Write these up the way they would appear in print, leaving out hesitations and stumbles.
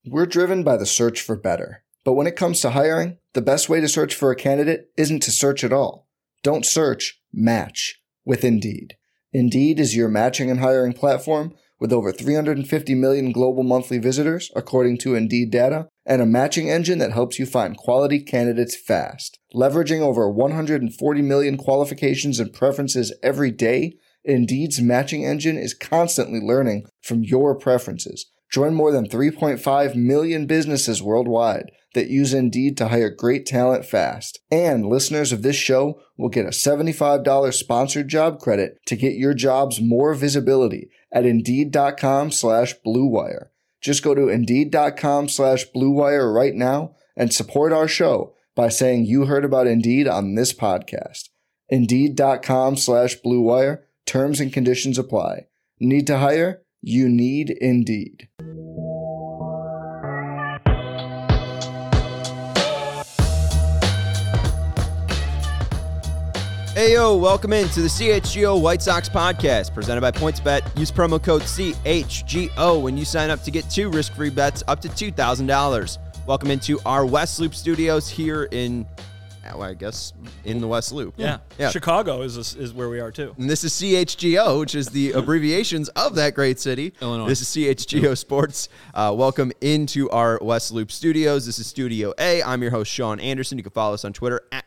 We're driven by the search for better. But when it comes to hiring, the best way to search for a candidate isn't to search at all. Don't search, match with Indeed. Indeed is your matching and hiring platform with over 350 million global monthly visitors, according to Indeed data, and a matching engine that helps you find quality candidates fast. Leveraging over 140 million qualifications and preferences every day, Indeed's matching engine is constantly learning from your preferences. Join more than 3.5 million businesses worldwide that use Indeed to hire great talent fast. And listeners of this show will get a $75 sponsored job credit to get your jobs more visibility at Indeed.com/Blue Wire. Just go to Indeed.com/Blue Wire right now and support our show by saying you heard about Indeed on this podcast. Indeed.com/Blue Wire. Terms and conditions apply. Need to hire? You need Indeed. Hey yo, welcome into the CHGO White Sox podcast presented by PointsBet. Use promo code CHGO when you sign up to get 2 risk-free bets up to $2,000. Welcome into our West Loop studios here in, I guess, in the West Loop. Yeah. Chicago is where we are too. And this is CHGO, which is the abbreviations of that great city. Illinois. This is CHGO Sports. Welcome into our West Loop studios. This is Studio A. I'm your host, Sean Anderson. You can follow us on Twitter at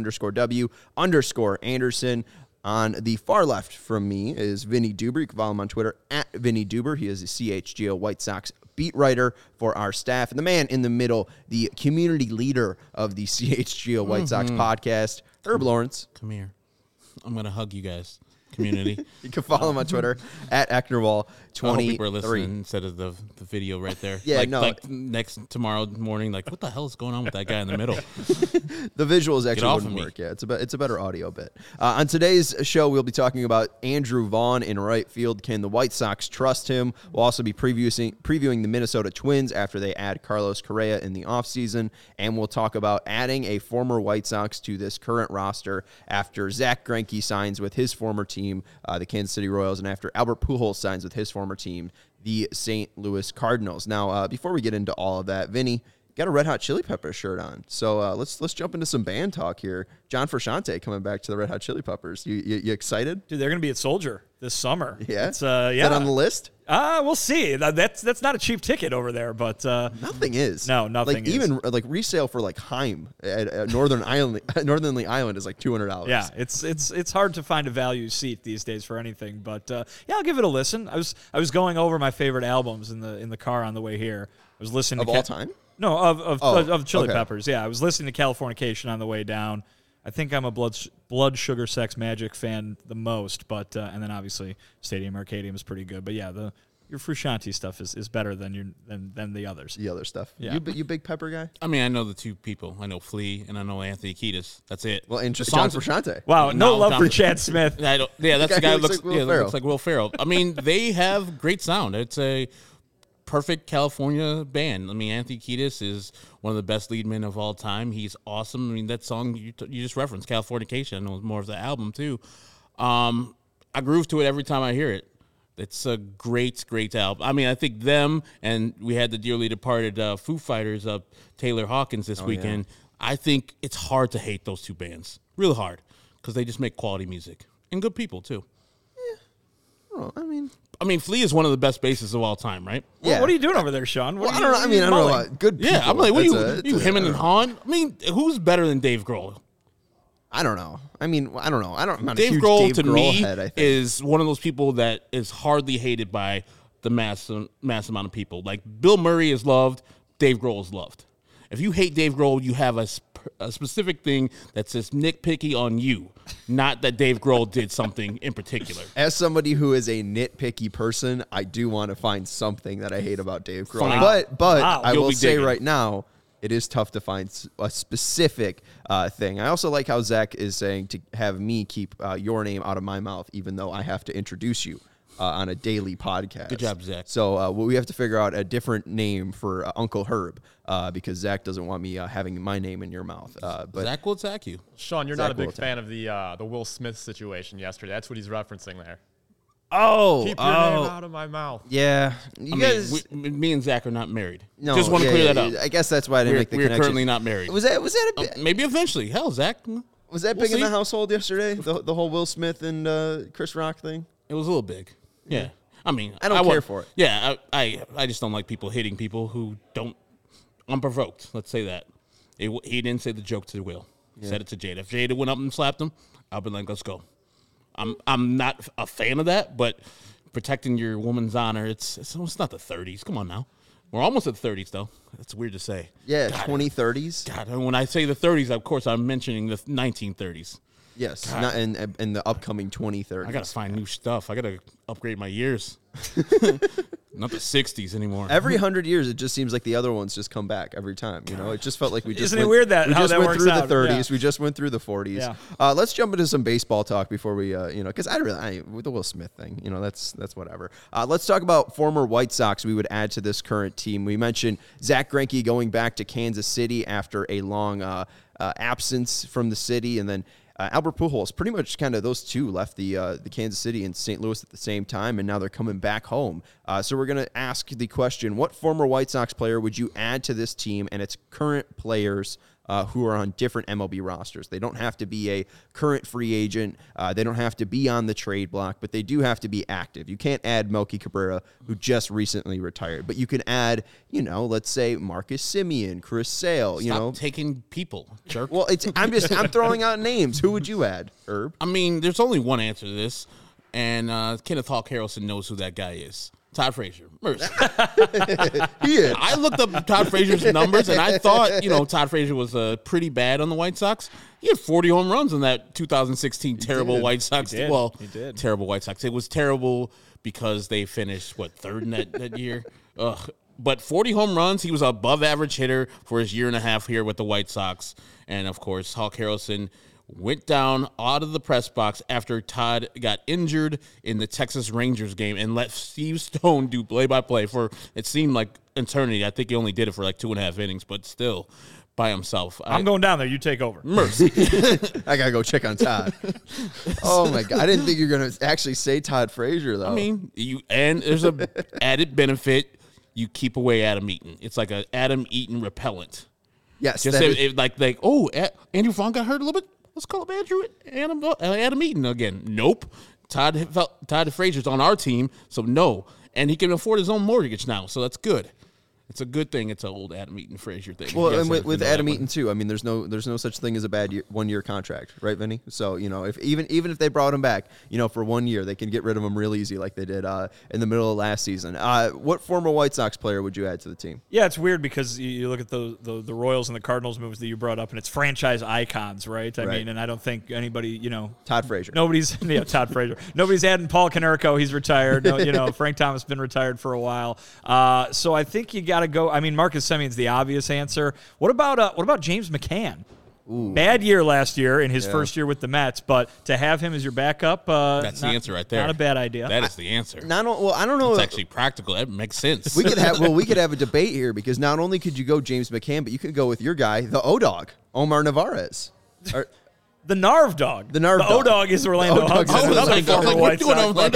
Sean_W_Anderson. On the far left from me is Vinny Duber. You can follow him on Twitter at Vinny Duber. He is a CHGO White Sox beat writer for our staff. And the man in the middle, the community leader of the CHGO White Sox podcast, Herb Lawrence. Come here. I'm going to hug you guys, community. You can follow him on Twitter at Actorwall23. I hope people are listening instead of the video right there. Yeah, like tomorrow morning, like, what the hell is going on with that guy in the middle? The visuals actually wouldn't work. Yeah, it's a better audio bit. On today's show, we'll be talking about Andrew Vaughn in right field. Can the White Sox trust him? We'll also be previewing the Minnesota Twins after they add Carlos Correa in the offseason. And we'll talk about adding a former White Sox to this current roster after Zach Greinke signs with his former team, the Kansas City Royals, and after Albert Pujols signs with his former team, the St. Louis Cardinals. Now, before we get into all of that, Vinny, got a Red Hot Chili Peppers shirt on. So let's jump into some band talk here. John Frusciante coming back to the Red Hot Chili Peppers. You excited? Dude, they're going to be at Soldier this summer. Yeah? It's, Is that on the list? We'll see. That's not a cheap ticket over there, but nothing is. No, nothing is. Even resale for Heim at Northern Lee Island is like $200. Yeah, it's hard to find a value seat these days for anything, but I'll give it a listen. I was going over my favorite albums in the car on the way here. I was listening of to all time. No, of Chili okay. Peppers. Yeah, I was listening to Californication on the way down. I think I'm a Blood Sugar Sex Magic fan the most, but and then obviously Stadium Arcadium is pretty good. But yeah, your Frusciante stuff is better than the others. The other stuff. Yeah. You big Pepper guy? I mean, I know the 2 people. I know Flea and I know Anthony Kiedis. That's it. Well, and John Frusciante. Wow, no love for Chad Smith. That's the guy who looks like Will Ferrell. I mean, they have great sound. It's a perfect California band. I mean, Anthony Kiedis is one of the best lead men of all time. He's awesome. I mean, that song you just referenced, Californication, I know it's more of the album too. I groove to it every time I hear it. It's a great album. I mean, I think them, and we had the dearly departed Foo Fighters up, Taylor Hawkins this weekend. Yeah. I think it's hard to hate those 2 bands. Real hard. Because they just make quality music. And good people, too. Yeah. Well, I mean, Flea is one of the best bassists of all time, right? Yeah. What are you doing over there, Sean? I don't know. Good people. Yeah, I'm like, what are you him and Han? I mean, who's better than Dave Grohl? I don't know. I'm not Dave a huge Grohl Dave to Grohl me head, I think. is one of those people that is hardly hated by the mass amount of people. Like, Bill Murray is loved, Dave Grohl is loved. If you hate Dave Grohl, you have a specific thing that says nitpicky on you, not that Dave Grohl did something in particular. As somebody who is a nitpicky person, I do want to find something that I hate about Dave Grohl. Fine. But Wow. I will say digging. right now, it is tough to find a specific thing. I also like how Zach is saying to have me keep your name out of my mouth, even though I have to introduce you on a daily podcast. Good job, Zach. So we have to figure out a different name for Uncle Herb because Zach doesn't want me having my name in your mouth. But Zach will attack you. Sean, you're Zach not a big fan of the Will Smith situation yesterday. That's what he's referencing there. Keep your name out of my mouth. Yeah. Me and Zach are not married. No, just want to clear that up. I guess that's why I didn't make the connection. We're currently not married. Was that a bit? Maybe eventually. Hell, Zach. Was that big in the household yesterday? The whole Will Smith and Chris Rock thing? It was a little big. Yeah. I mean, I don't care for it. Yeah, I just don't like people hitting people who don't unprovoked. Let's say that. He didn't say the joke to Will. He said it to Jada. If Jada went up and slapped him, I'll be like, let's go. I'm not a fan of that, but protecting your woman's honor, it's not the 30s. Come on now. We're almost at the 30s, though. That's weird to say. Yeah, 2030s. God, and when I say the 30s, of course, I'm mentioning the 1930s. Yes, not in the upcoming 2030s. I got to find new stuff. I got to upgrade my years. Not the 60s anymore. Every 100 years, it just seems like the other ones just come back every time. You know, it just felt like we just Isn't it weird that we how just that went works through out? the 30s. Yeah. We just went through the 40s. Yeah. Let's jump into some baseball talk before we, because with the Will Smith thing, that's whatever. Let's talk about former White Sox we would add to this current team. We mentioned Zach Greinke going back to Kansas City after a long absence from the city, and then Albert Pujols, pretty much kind of those two left the Kansas City and St. Louis at the same time, and now they're coming back home. So we're going to ask the question, what former White Sox player would you add to this team and its current players who are on different MLB rosters? They don't have to be a current free agent. They don't have to be on the trade block, but they do have to be active. You can't add Melky Cabrera, who just recently retired, but you can add, let's say Marcus Semien, Chris Sale. Stop taking people, jerk. Well, I'm throwing out names. Who would you add, Herb? I mean, there's only one answer to this, and Kenneth Hawk Harrelson knows who that guy is. Todd Frazier. He is. I looked up Todd Frazier's numbers, and I thought, Todd Frazier was pretty bad on the White Sox. He had 40 home runs in that 2016 terrible White Sox. He did. Well, He did. Terrible White Sox. It was terrible because they finished, third in that year? Ugh. But 40 home runs, he was an above-average hitter for his year and a half here with the White Sox. And, of course, Hawk Harrelson went down out of the press box after Todd got injured in the Texas Rangers game and let Steve Stone do play-by-play for, it seemed like, eternity. I think he only did it for 2.5 innings, but still by himself. I'm going down there. You take over. Mercy. I got to go check on Todd. Oh, my God. I didn't think you were going to actually say Todd Frazier, though. I mean, there's a added benefit. You keep away Adam Eaton. It's like an Adam Eaton repellent. Yes. Just Andrew Vaughn got hurt a little bit. Let's call up Adam Eaton again. Nope. Todd Frazier's on our team, so no. And he can afford his own mortgage now, so that's good. It's a good thing. It's an old Adam Eaton Frazier thing. Well, and with Adam Eaton too. I mean, there's no such thing as a bad 1 year contract, right, Vinny? So if even if they brought him back, for 1 year, they can get rid of him real easy, like they did in the middle of last season. What former White Sox player would you add to the team? Yeah, it's weird because you look at the Royals and the Cardinals moves that you brought up, and it's franchise icons, right? I mean, and I don't think anybody, Todd Frazier. Todd Frazier. Nobody's adding Paul Konerko. He's retired. No, Frank Thomas been retired for a while. So I think you got to go. I mean, Marcus Semien's the obvious answer. What about James McCann? Ooh. Bad year last year in his first year with the Mets, but to have him as your backup, that's the answer right there. Not a bad idea. That is the answer. I don't know. It's actually practical. That makes sense. We could have a debate here because not only could you go James McCann, but you could go with your guy, the O-Dog, Omar Narvaez. The Narv Dog. The O-Dog is Orlando Hudson. Another former White Sox. Why? The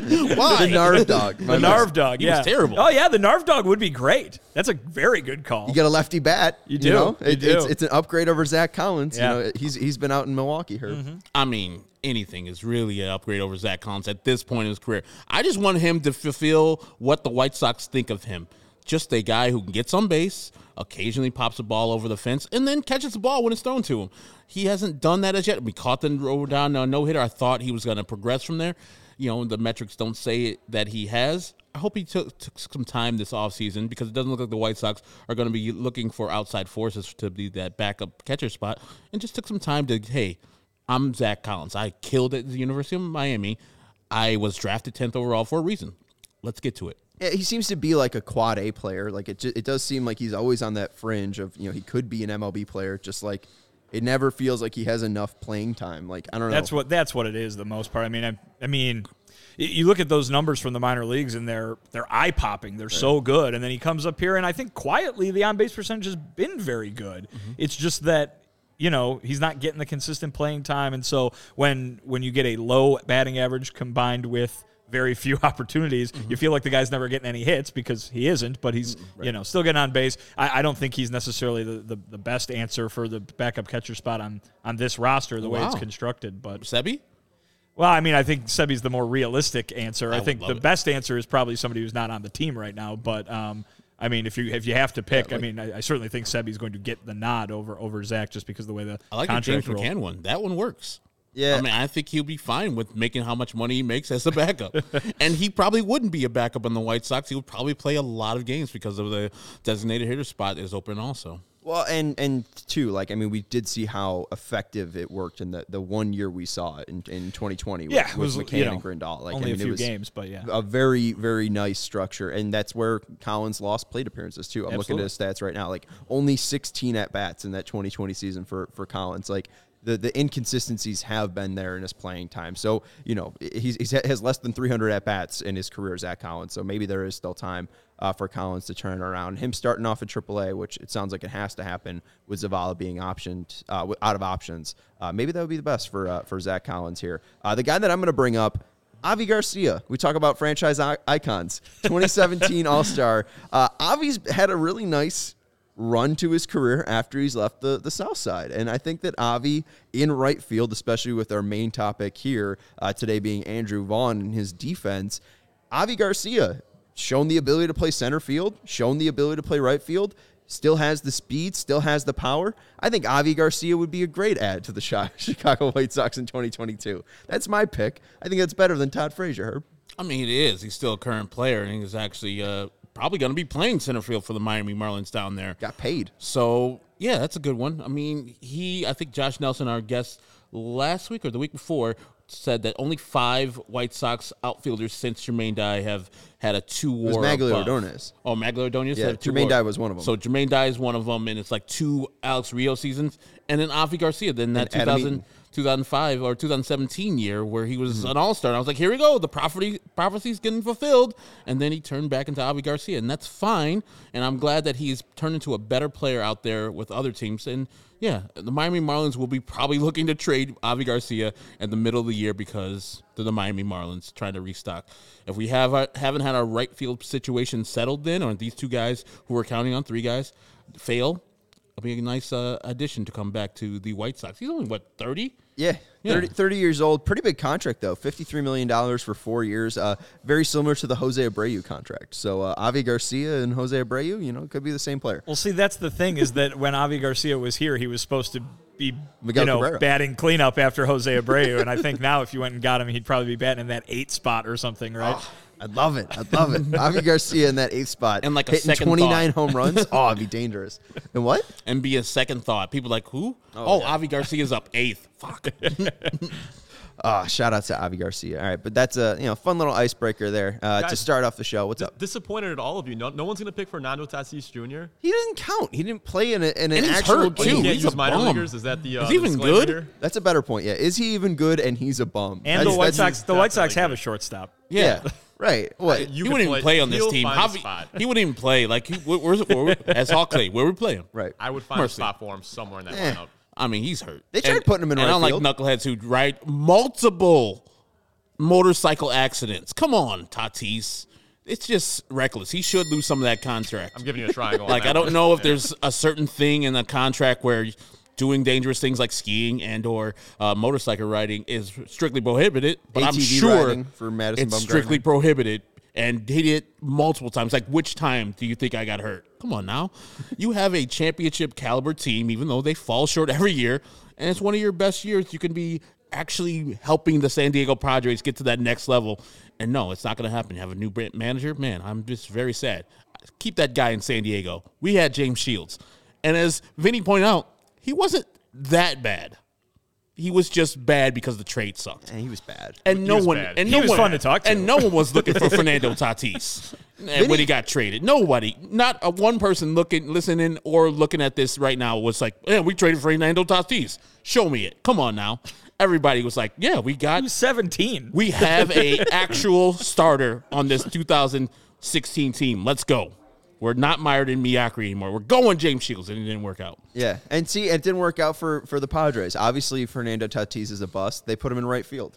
Narv Dog. The Narv Dog, yeah. He was terrible. Oh, yeah, the Narv Dog would be great. That's a very good call. You get a lefty bat. You do. It's an upgrade over Zach Collins. Yeah. He's been out in Milwaukee, Herb. Mm-hmm. I mean, anything is really an upgrade over Zach Collins at this point in his career. I just want him to fulfill what the White Sox think of him. Just a guy who gets on base, occasionally pops a ball over the fence, and then catches the ball when it's thrown to him. He hasn't done that as yet. We caught the roll down no-hitter. I thought he was going to progress from there. The metrics don't say that he has. I hope he took some time this offseason because it doesn't look like the White Sox are going to be looking for outside forces to be that backup catcher spot, and just took some time to, hey, I'm Zach Collins. I killed at the University of Miami. I was drafted 10th overall for a reason. Let's get to it. Yeah, he seems to be like a quad A player. Like it does seem like he's always on that fringe of, he could be an MLB player, just like it never feels like he has enough playing time. Like, I don't know. That's what it is the most part. I mean, you look at those numbers from the minor leagues and they're eye-popping. They're so good. And then he comes up here and I think quietly the on-base percentage has been very good. Mm-hmm. It's just that he's not getting the consistent playing time. And so when you get a low batting average combined with very few opportunities. You feel like the guy's never getting any hits because he isn't, but he's still getting on base. I don't think he's necessarily the best answer for the backup catcher spot on this roster the way it's constructed. But Sebi? Well, I mean, I think Sebi's the more realistic answer. I think the best best answer is probably somebody who's not on the team right now. But I mean, if you have to pick, I certainly think Sebi's going to get the nod over Zach just because of the way the I like the contract James McCann one. That one works. Yeah. I mean, I think he'll be fine with making how much money he makes as a backup. And he probably wouldn't be a backup on the White Sox. He would probably play a lot of games because of the designated hitter spot is open also. Well, and too, like, I mean, we did see how effective it worked in the 1 year we saw it in 2020 with McCann and Grandal. Like, only I mean, a few it was games, but yeah. a very, very nice structure. And that's where Collins lost plate appearances, too. I'm looking at his stats right now. Like, only 16 at-bats in that 2020 season for Collins. Like, the inconsistencies have been there in his playing time. So, he has less than 300 at-bats in his career, Zach Collins. So maybe there is still time for Collins to turn it around. Him starting off at AAA, which it sounds like it has to happen, with Zavala being optioned out of options. Maybe that would be the best for Zach Collins here. The guy that I'm going to bring up, Avi Garcia. We talk about franchise icons. 2017 All-Star. Avi's had a really nice run to his career after he's left the South Side. And I think that Avi in right field, especially with our main topic here today being Andrew Vaughn and his defense, Avi Garcia shown the ability to play center field, shown the ability to play right field, still has the speed, still has the power. I think Avi Garcia would be a great add to the Chicago White Sox in 2022. That's my pick. I think that's better than Todd Frazier, Herb. I mean, it is. He's still a current player, and he's actually probably going to be playing center field for the Miami Marlins down there. Got paid. So, yeah, that's a good one. I mean, I think Josh Nelson, our guest last week or the week before, said that only 5 White Sox outfielders since Jermaine Dye have had a 2 WAR. It was Magglio Ordonez. Oh, Magglio Ordonez? Yeah, Jermaine Dye was one of them. So Jermaine Dye is one of them, and it's like 2 Alex Rio seasons, and then Avi Garcia. Then that 2005 or 2017 year where he was an all-star. And I was like, here we go. The prophecy's getting fulfilled. And then he turned back into Avi Garcia, and that's fine. And I'm glad that he's turned into a better player out there with other teams. And, yeah, the Miami Marlins will be probably looking to trade Avi Garcia in the middle of the year because they're the Miami Marlins trying to restock. If we haven't had our right field situation settled then, or these 2 guys who we're counting on, 3 guys, fail, it'll be a nice addition to come back to the White Sox. He's only, 30? Yeah, 30 years old. Pretty big contract, though. $53 million for 4 years. Very similar to the Jose Abreu contract. So Avi Garcia and Jose Abreu, could be the same player. Well, see, that's the thing is that when Avi Garcia was here, he was supposed to be Cabrera. batting cleanup after Jose Abreu. And I think now if you went and got him, he'd probably be batting in that 8 spot or something, right? Oh, I'd love it. Avi Garcia in that 8th spot. And like a hitting second 29 thought. home runs. Oh, it'd be dangerous. And what? And be a second thought. People like, who? Yeah. Avi Garcia's up 8th. Fuck. Shout out to Avi Garcia. All right, but that's a fun little icebreaker there to start off the show. What's up? Disappointed at all of you. No one's going to pick Fernando Tatis Jr. He didn't count. He didn't play in an actual hurt, game. too. He can't He's use a minor bum. leaguers. Is that the Is he even good? here? That's a better point. Yeah, is he even good? And he's a bum. And the White Sox have a shortstop. Yeah. Right. What? He wouldn't even play on this team. He wouldn't even play. Like, as Hawk say, where we play him? Right. I would find a spot for him somewhere in that lineup. I mean, he's hurt. They tried putting him in right field. field. And unlike knuckleheads who ride multiple motorcycle accidents. Come on, Tatis. It's just reckless. He should lose some of that contract. I'm giving you a triangle. Like, I don't know if there's a certain thing in the contract where doing dangerous things like skiing and or motorcycle riding is strictly prohibited, but ATV I'm sure for Madison it's Bumgarner. strictly prohibited. And he did it multiple times. Like, which time do you think I got hurt? Come on now. You have a championship caliber team, even though they fall short every year, and it's one of your best years. You can be actually helping the San Diego Padres get to that next level. And no, it's not going to happen. You have a new manager? Man, I'm just very sad. Keep that guy in San Diego. We had James Shields. And as Vinny pointed out, he wasn't that bad. He was just bad because the trade sucked. And he was bad. And He no was one, bad. and He no was one, fun to talk to. and no one was looking for Fernando Tatis when he got traded. Nobody, not a one person listening, or looking at this right now was like, "Yeah, we traded Fernando Tatis. Show me it. Come on now." Everybody was like, "Yeah, we got. He was 17. We have a actual starter on this 2016 team. Let's go." We're not mired in mediocrity anymore. We're going James Shields, and it didn't work out. Yeah, and see, it didn't work out for the Padres. Obviously, Fernando Tatis is a bust. They put him in right field.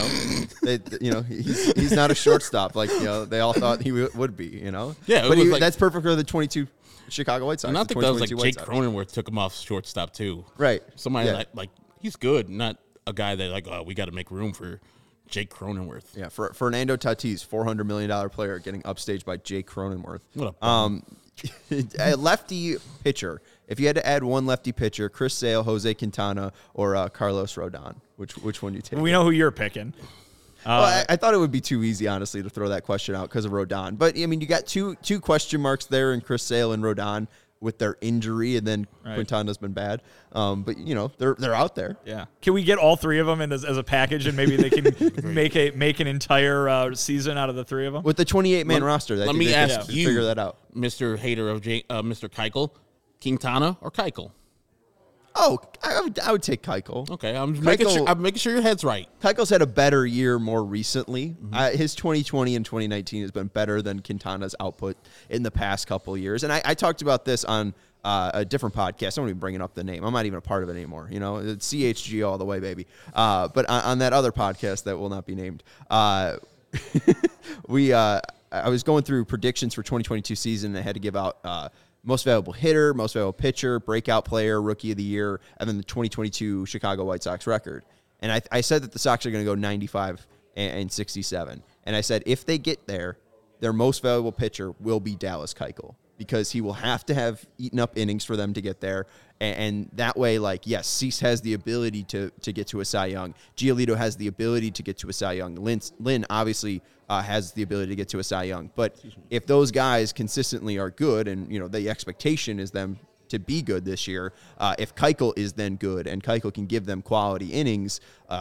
He's not a shortstop like they all thought he would be. Yeah, but that's perfect for the 22 Chicago White Sox. And I think that was like Jake Cronenworth took him off shortstop too. Right. Somebody like he's good, not a guy that we got to make room for Jake Cronenworth. Yeah, for Fernando Tatis, $400 million player getting upstaged by Jake Cronenworth. What a lefty pitcher. If you had to add one lefty pitcher, Chris Sale, Jose Quintana, or Carlos Rodon, which one you take? We know who you're picking. Well, I thought it would be too easy, honestly, to throw that question out because of Rodon. But I mean, you got two question marks there in Chris Sale and Rodon with their injury, and then Quintana's been bad. But they're out there. Yeah. Can we get all three of them in as a package, and maybe they can make an entire season out of the three of them with the 28-man roster? Let me ask you, figure that out, Mr. Hater of Mr. Keuchel, Quintana or Keuchel? Oh, I would take Keuchel. Okay, I'm making sure your head's right. Keuchel's had a better year more recently. His 2020 and 2019 has been better than Quintana's output in the past couple of years. And I talked about this on a different podcast. I don't even bringing up the name. I'm not even a part of it anymore. It's CHGO all the way, baby. But on that other podcast that will not be named, I was going through predictions for 2022 season. And I had to give out most valuable hitter, most valuable pitcher, breakout player, rookie of the year, and then the 2022 Chicago White Sox record. And I said that the Sox are going to go 95 and 67. And I said if they get there, their most valuable pitcher will be Dallas Keuchel because he will have to have eaten up innings for them to get there. And that way, yes, Cease has the ability to get to a Cy Young. Giolito has the ability to get to a Cy Young. Lynn obviously has the ability to get to a Cy Young. But if those guys consistently are good, and the expectation is them to be good this year, if Keuchel is then good and Keuchel can give them quality innings,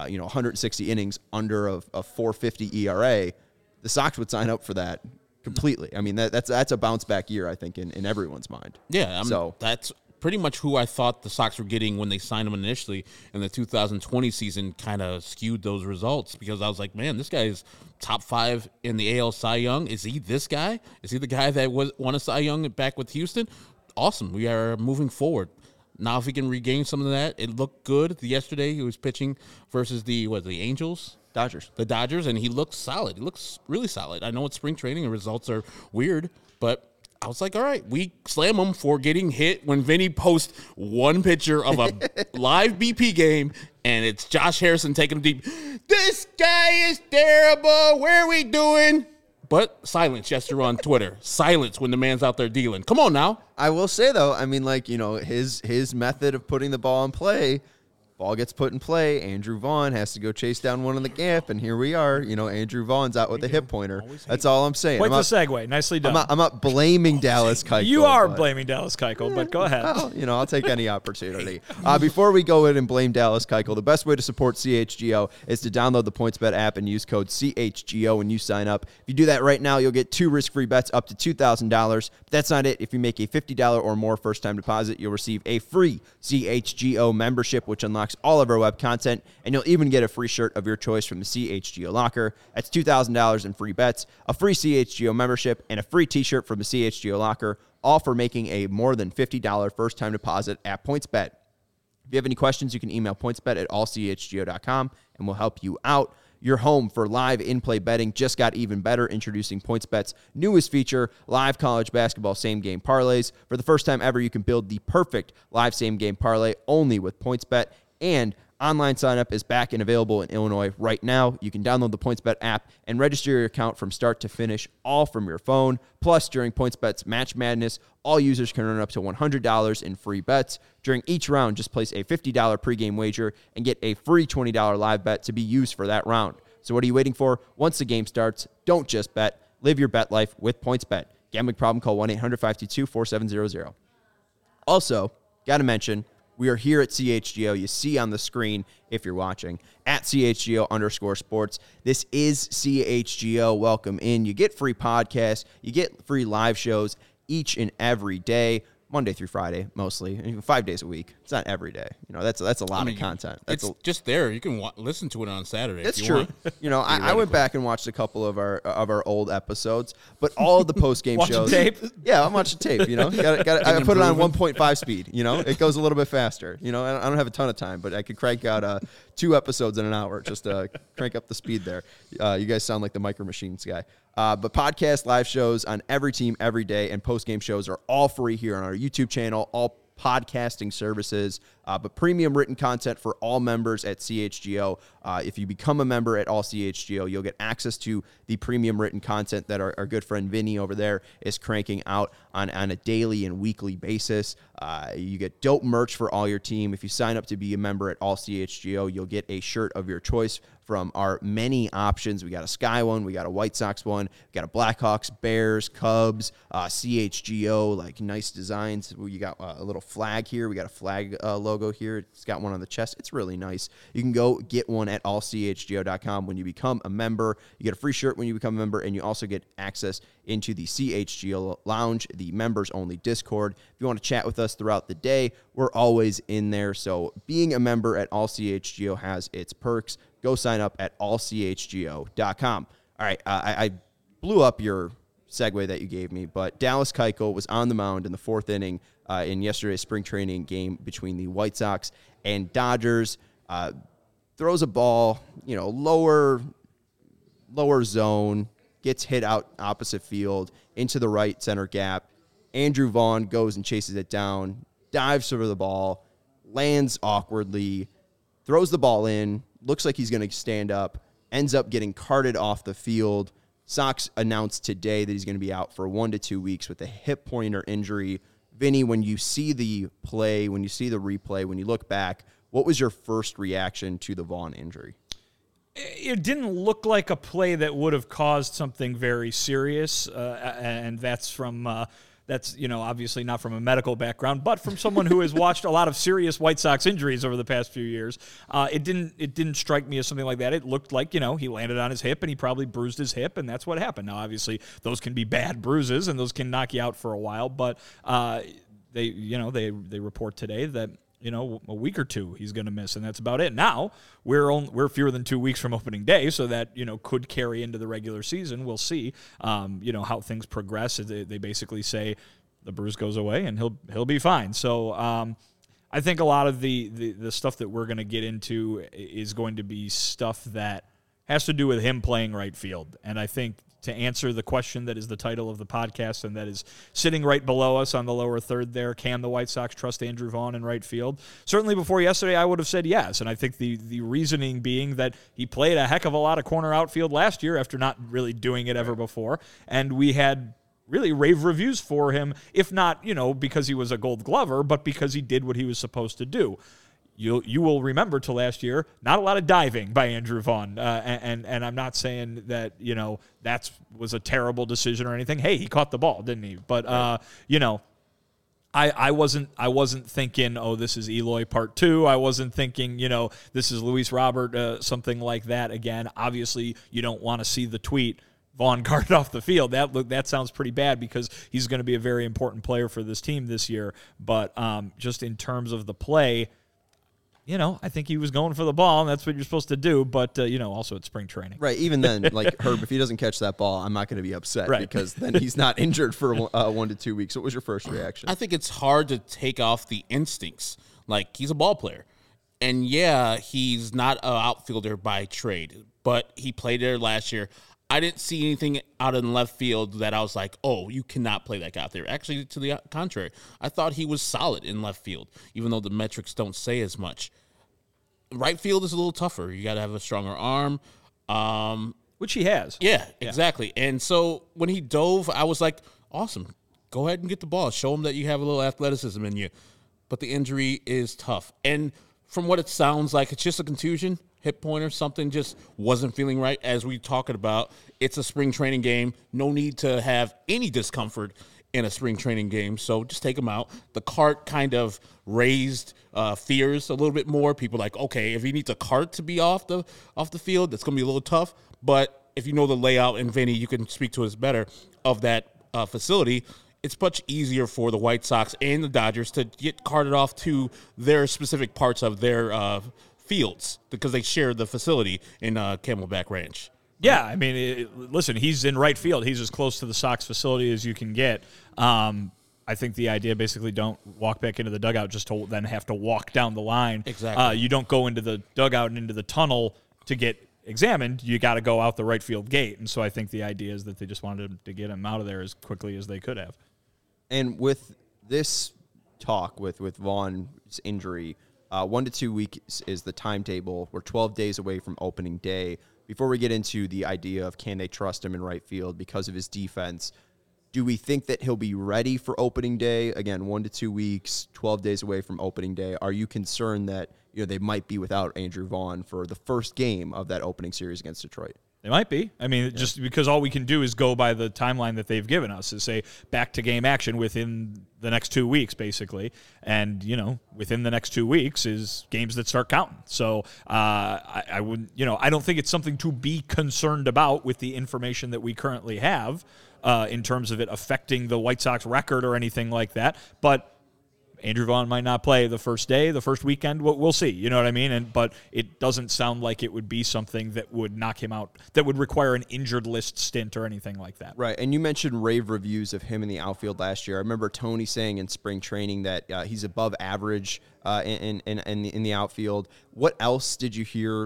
160 innings under a 4.50 ERA, the Sox would sign up for that completely. I mean, that's a bounce back year, I think, in everyone's mind. Yeah, that's pretty much who I thought the Sox were getting when they signed him initially, and the 2020 season kind of skewed those results because I was like, man, this guy is top 5 in the AL Cy Young. Is he this guy? Is he the guy that won a Cy Young back with Houston? Awesome. We are moving forward. Now, if he can regain some of that, it looked good. Yesterday, he was pitching versus the Angels? The Dodgers, and he looks solid. He looks really solid. I know it's spring training and results are weird, but I was like, all right, we slam him for getting hit when Vinny posts one picture of a live BP game, and it's Josh Harrison taking him deep. This guy is terrible. Where are we doing? But silence yesterday on Twitter. Silence when the man's out there dealing. Come on now. I will say, though, I mean, his method of putting the ball in play, ball gets put in play. Andrew Vaughn has to go chase down one in the gap, and here we are. Andrew Vaughn's out with a hip pointer. That's all I'm saying. Quite the segue. Nicely done. I'm not blaming Dallas Keuchel. You are blaming Dallas Keuchel, but go ahead. Well, I'll take any opportunity. Before we go in and blame Dallas Keuchel, the best way to support CHGO is to download the PointsBet app and use code CHGO when you sign up. If you do that right now, you'll get 2 risk-free bets up to $2,000. But that's not it. If you make a $50 or more first-time deposit, you'll receive a free CHGO membership, which unlocks all of our web content, and you'll even get a free shirt of your choice from the CHGO locker. That's $2,000 in free bets, a free CHGO membership, and a free t-shirt from the CHGO locker, all for making a more than $50 first-time deposit at PointsBet. If you have any questions, you can email pointsbet@allchgo.com, and we'll help you out. Your home for live in-play betting just got even better, introducing PointsBet's newest feature, live college basketball same-game parlays. For the first time ever, you can build the perfect live same-game parlay only with PointsBet, and online sign-up is back and available in Illinois right now. You can download the PointsBet app and register your account from start to finish, all from your phone. Plus, during PointsBet's Match Madness, all users can earn up to $100 in free bets. During each round, just place a $50 pregame wager and get a free $20 live bet to be used for that round. So what are you waiting for? Once the game starts, don't just bet. Live your bet life with PointsBet. Gambling problem? Call 1-800-522-4700. Also, got to mention, we are here at CHGO. You see on the screen, if you're watching, at CHGO_sports. This is CHGO. Welcome in. You get free podcasts. You get free live shows each and every day. Monday through Friday mostly, and even 5 days a week. It's not every day. That's a lot of content. It's just there. You can listen to it on Saturday. It's if you true. Want. I went back and watched a couple of our old episodes, but all of the post game shows. Tape? Yeah, I'm watching tape. I put it on 1.5 speed. It goes a little bit faster. I don't have a ton of time, but I could crank out 2 episodes in an hour. Just crank up the speed there. You guys sound like the Micro Machines guy. But podcast, live shows on every team, every day, and post-game shows are all free here on our YouTube channel, all podcasting services, but premium written content for all members at CHGO. If you become a member at all CHGO, you'll get access to the premium written content that our good friend Vinny over there is cranking out on a daily and weekly basis. You get dope merch for all your team. If you sign up to be a member at all CHGO, you'll get a shirt of your choice from our many options. We got a Sky one, we got a White Sox one, we got a Blackhawks, Bears, Cubs, CHGO, like nice designs. You got a little flag here. We got a flag logo here. It's got one on the chest. It's really nice. You can go get one at allchgo.com when you become a member. You get a free shirt when you become a member, and you also get access into the CHGO Lounge, the members-only Discord. If you want to chat with us throughout the day, we're always in there. So being a member at all CHGO has its perks. Go sign up at allchgo.com. All right, I blew up your segue that you gave me, but Dallas Keuchel was on the mound in the 4th inning in yesterday's spring training game between the White Sox and Dodgers. Throws a ball, lower zone, gets hit out opposite field into the right center gap. Andrew Vaughn goes and chases it down, dives for the ball, lands awkwardly, throws the ball in, looks like he's going to stand up, ends up getting carted off the field. Sox announced today that he's going to be out for 1 to 2 weeks with a hip pointer injury. Vinny, when you see the play, when you see the replay, when you look back, what was your first reaction to the Vaughn injury? It didn't look like a play that would have caused something very serious, and that's from obviously not from a medical background, but from someone who has watched a lot of serious White Sox injuries over the past few years. It didn't strike me as something like that. It looked like, he landed on his hip and he probably bruised his hip, and that's what happened. Now, obviously, those can be bad bruises and those can knock you out for a while, but they report today that a week or two he's going to miss, and that's about it. Now, we're fewer than 2 weeks from opening day, so that, could carry into the regular season. We'll see, how things progress. They basically say the bruise goes away and he'll be fine. So I think a lot of the stuff that we're going to get into is going to be stuff that has to do with him playing right field. And I think to answer the question that is the title of the podcast and that is sitting right below us on the lower third there, can the White Sox trust Andrew Vaughn in right field? Certainly before yesterday, I would have said yes. And I think the reasoning being that he played a heck of a lot of corner outfield last year after not really doing it ever before. And we had really rave reviews for him, if not, because he was a Gold Glover, but because he did what he was supposed to do. You will remember to last year, not a lot of diving by Andrew Vaughn, and I'm not saying that that was a terrible decision or anything. Hey, he caught the ball, didn't he? But I wasn't thinking, oh, this is Eloy Part 2. I wasn't thinking, this is Luis Robert, something like that again. Obviously, you don't want to see the tweet, Vaughn carted off the field. That sounds pretty bad because he's going to be a very important player for this team this year. But just in terms of the play, I think he was going for the ball, and that's what you're supposed to do. But, also it's spring training. Right. Even then, like, Herb, if he doesn't catch that ball, I'm not going to be upset because then he's not injured for 1 to 2 weeks. What was your first reaction? I think it's hard to take off the instincts. Like, he's a ball player. And, yeah, he's not an outfielder by trade, but he played there last year. I didn't see anything out in left field that I was like, oh, you cannot play that guy out there. Actually, to the contrary, I thought he was solid in left field, even though the metrics don't say as much. Right field is a little tougher. You got to have a stronger arm. Which he has. Yeah, exactly. And so when he dove, I was like, awesome. Go ahead and get the ball. Show him that you have a little athleticism in you. But the injury is tough. And from what it sounds like, it's just a contusion. Hip pointer, something just wasn't feeling right. As we talking about, it's a spring training game. No need to have any discomfort in a spring training game, so just take him out. The cart kind of raised fears a little bit more. People like, okay, if he needs a cart to be off the field, that's going to be a little tough. But if you know the layout, and Vinny, you can speak to us better, of that facility, it's much easier for the White Sox and the Dodgers to get carted off to their specific parts of their fields because they share the facility in Camelback Ranch. Yeah, I mean, listen, he's in right field. He's as close to the Sox facility as you can get. I think the idea basically don't walk back into the dugout just to then have to walk down the line. Exactly. You don't go into the dugout and into the tunnel to get examined. You got to go out the right field gate. And so I think the idea is that they just wanted to get him out of there as quickly as they could have. And with this talk with Vaughn's injury, 1 to 2 weeks is the timetable. We're 12 days away from opening day. Before we get into the idea of can they trust him in right field because of his defense, do we think that he'll be ready for opening day? Again, 1 to 2 weeks, 12 days away from opening day. Are you concerned that they might be without Andrew Vaughn for the first game of that opening series against Detroit? They might be. I mean, just because all we can do is go by the timeline that they've given us, is say back to game action within the next 2 weeks, basically. And, within the next 2 weeks is games that start counting. So I wouldn't, I don't think it's something to be concerned about with the information that we currently have in terms of it affecting the White Sox record or anything like that. But Andrew Vaughn might not play the first day, the first weekend. We'll see. You know what I mean? But it doesn't sound like it would be something that would knock him out, that would require an injured list stint or anything like that. Right. And you mentioned rave reviews of him in the outfield last year. I remember Tony saying in spring training that he's above average in the outfield. What else did you hear?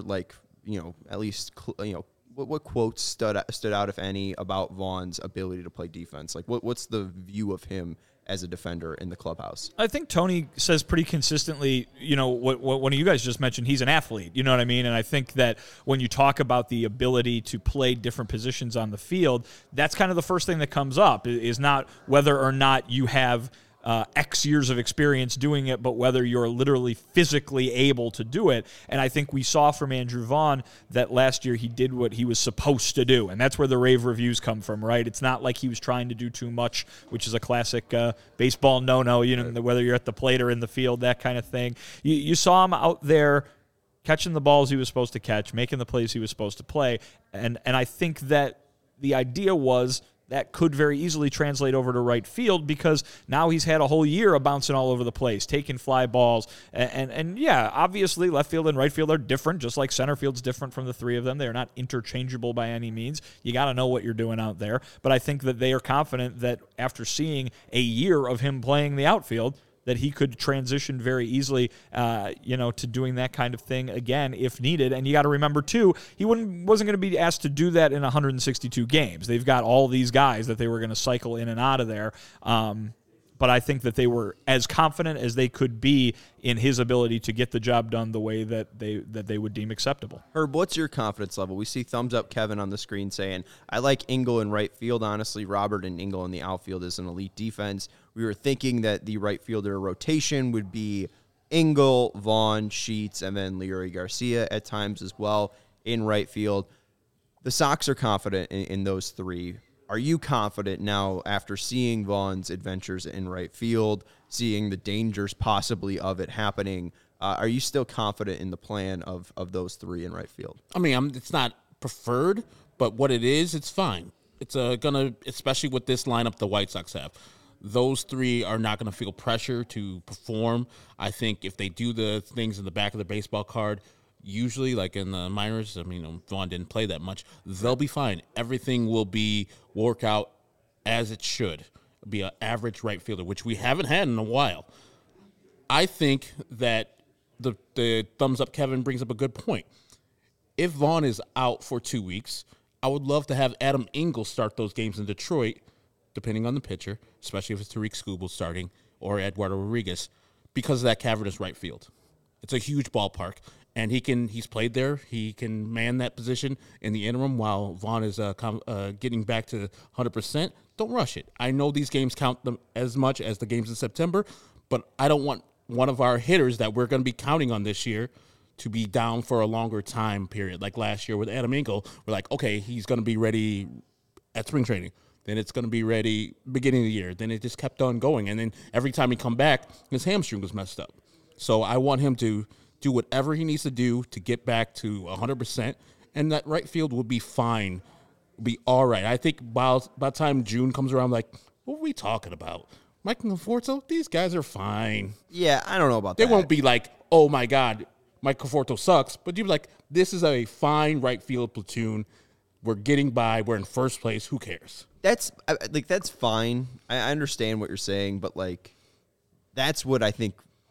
At least what quotes stood out, if any, about Vaughn's ability to play defense? Like what's the view of him as a defender in the clubhouse? I think Tony says pretty consistently, what one of you guys just mentioned, he's an athlete, you know what I mean? And I think that when you talk about the ability to play different positions on the field, that's kind of the first thing that comes up, is not whether or not you have X years of experience doing it, but whether you're literally physically able to do it. And I think we saw from Andrew Vaughn that last year he did what he was supposed to do, and that's where the rave reviews come from, right? It's not like he was trying to do too much, which is a classic baseball no-no, whether you're at the plate or in the field, that kind of thing. You saw him out there catching the balls he was supposed to catch, making the plays he was supposed to play, and I think that the idea was that could very easily translate over to right field because now he's had a whole year of bouncing all over the place, taking fly balls. And yeah, obviously left field and right field are different, just like center field's different from the three of them. They're not interchangeable by any means. You got to know what you're doing out there. But I think that they are confident that after seeing a year of him playing the outfield, that he could transition very easily, to doing that kind of thing again if needed. And you got to remember, too, he wasn't going to be asked to do that in 162 games. They've got all these guys that they were going to cycle in and out of there. But I think that they were as confident as they could be in his ability to get the job done the way that they would deem acceptable. Herb, what's your confidence level? We see thumbs up Kevin on the screen saying, I like Engel in right field. Honestly, Robert and Engel in the outfield is an elite defense. We were thinking that the right fielder rotation would be Engel, Vaughn, Sheets, and then Leury Garcia at times as well in right field. The Sox are confident in those three. Are you confident now after seeing Vaughn's adventures in right field, seeing the dangers possibly of it happening? Are you still confident in the plan of those three in right field? I mean, it's not preferred, but what it is, it's fine. It's especially with this lineup the White Sox have. Those three are not going to feel pressure to perform. I think if they do the things in the back of the baseball card, usually, like in the minors, Vaughn didn't play that much. They'll be fine. Everything will work out as it should. It'll be an average right fielder, which we haven't had in a while. I think that the thumbs up Kevin brings up a good point. If Vaughn is out for 2 weeks, I would love to have Adam Engel start those games in Detroit, depending on the pitcher, especially if it's Tariq Skubal starting or Eduardo Rodriguez, because of that cavernous right field. It's a huge ballpark. And he's played there. He can man that position in the interim while Vaughn is getting back to 100%. Don't rush it. I know these games count them as much as the games in September, but I don't want one of our hitters that we're going to be counting on this year to be down for a longer time period. Like last year with Adam Engel, we're like, okay, he's going to be ready at spring training. Then it's going to be ready beginning of the year. Then it just kept on going. And then every time he come back, his hamstring was messed up. So I want him to do whatever he needs to do to get back to 100%, and that right field will be fine, be all right. I think by the time June comes around, like, What are we talking about? Mike Conforto, these guys are fine. Yeah, I don't know about that. They won't be like, oh my God, Mike Conforto sucks. But you'd be like, this is a fine right field platoon. We're getting by. We're in first place. Who cares? That's fine. I understand what you're saying, but like, that's what I think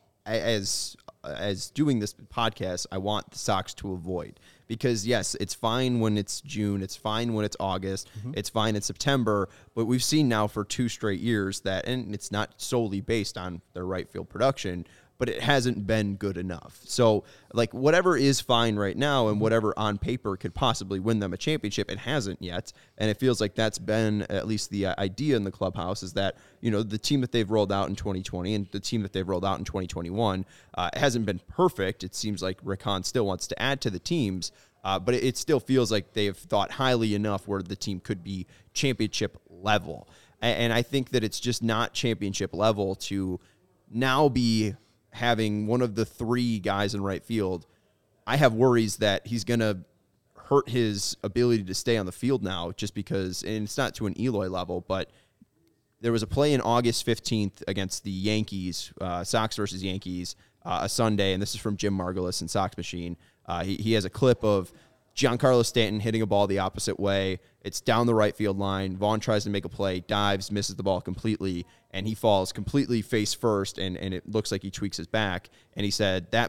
as doing this podcast, I want the Sox to avoid. Because, yes, it's fine when it's June. It's fine when it's August. It's fine in September. But we've seen now for 2 straight years that, and it's not solely based on their right field production, but it hasn't been good enough. So, like, whatever is fine right now and whatever on paper could possibly win them a championship, it hasn't yet. And it feels like that's been at least the idea in the clubhouse is that, you know, the team that they've rolled out in 2020 and the team that they've rolled out in 2021 hasn't been perfect. It seems like Rick Hahn still wants to add to the teams, but it still feels like they've thought highly enough where the team could be championship level. And I think that it's just not championship level to now be having one of the 3 guys in right field. I have worries that he's going to hurt his ability to stay on the field now just because, and it's not to an Eloy level, but there was a play in August 15th against the Yankees, Sox versus Yankees, a Sunday, and this is from Jim Margulis in Sox Machine. He has a clip of Giancarlo Stanton hitting a ball the opposite way. It's down the right field line. Vaughn tries to make a play, dives, misses the ball completely, and he falls completely face first, and it looks like he tweaks his back. And he said that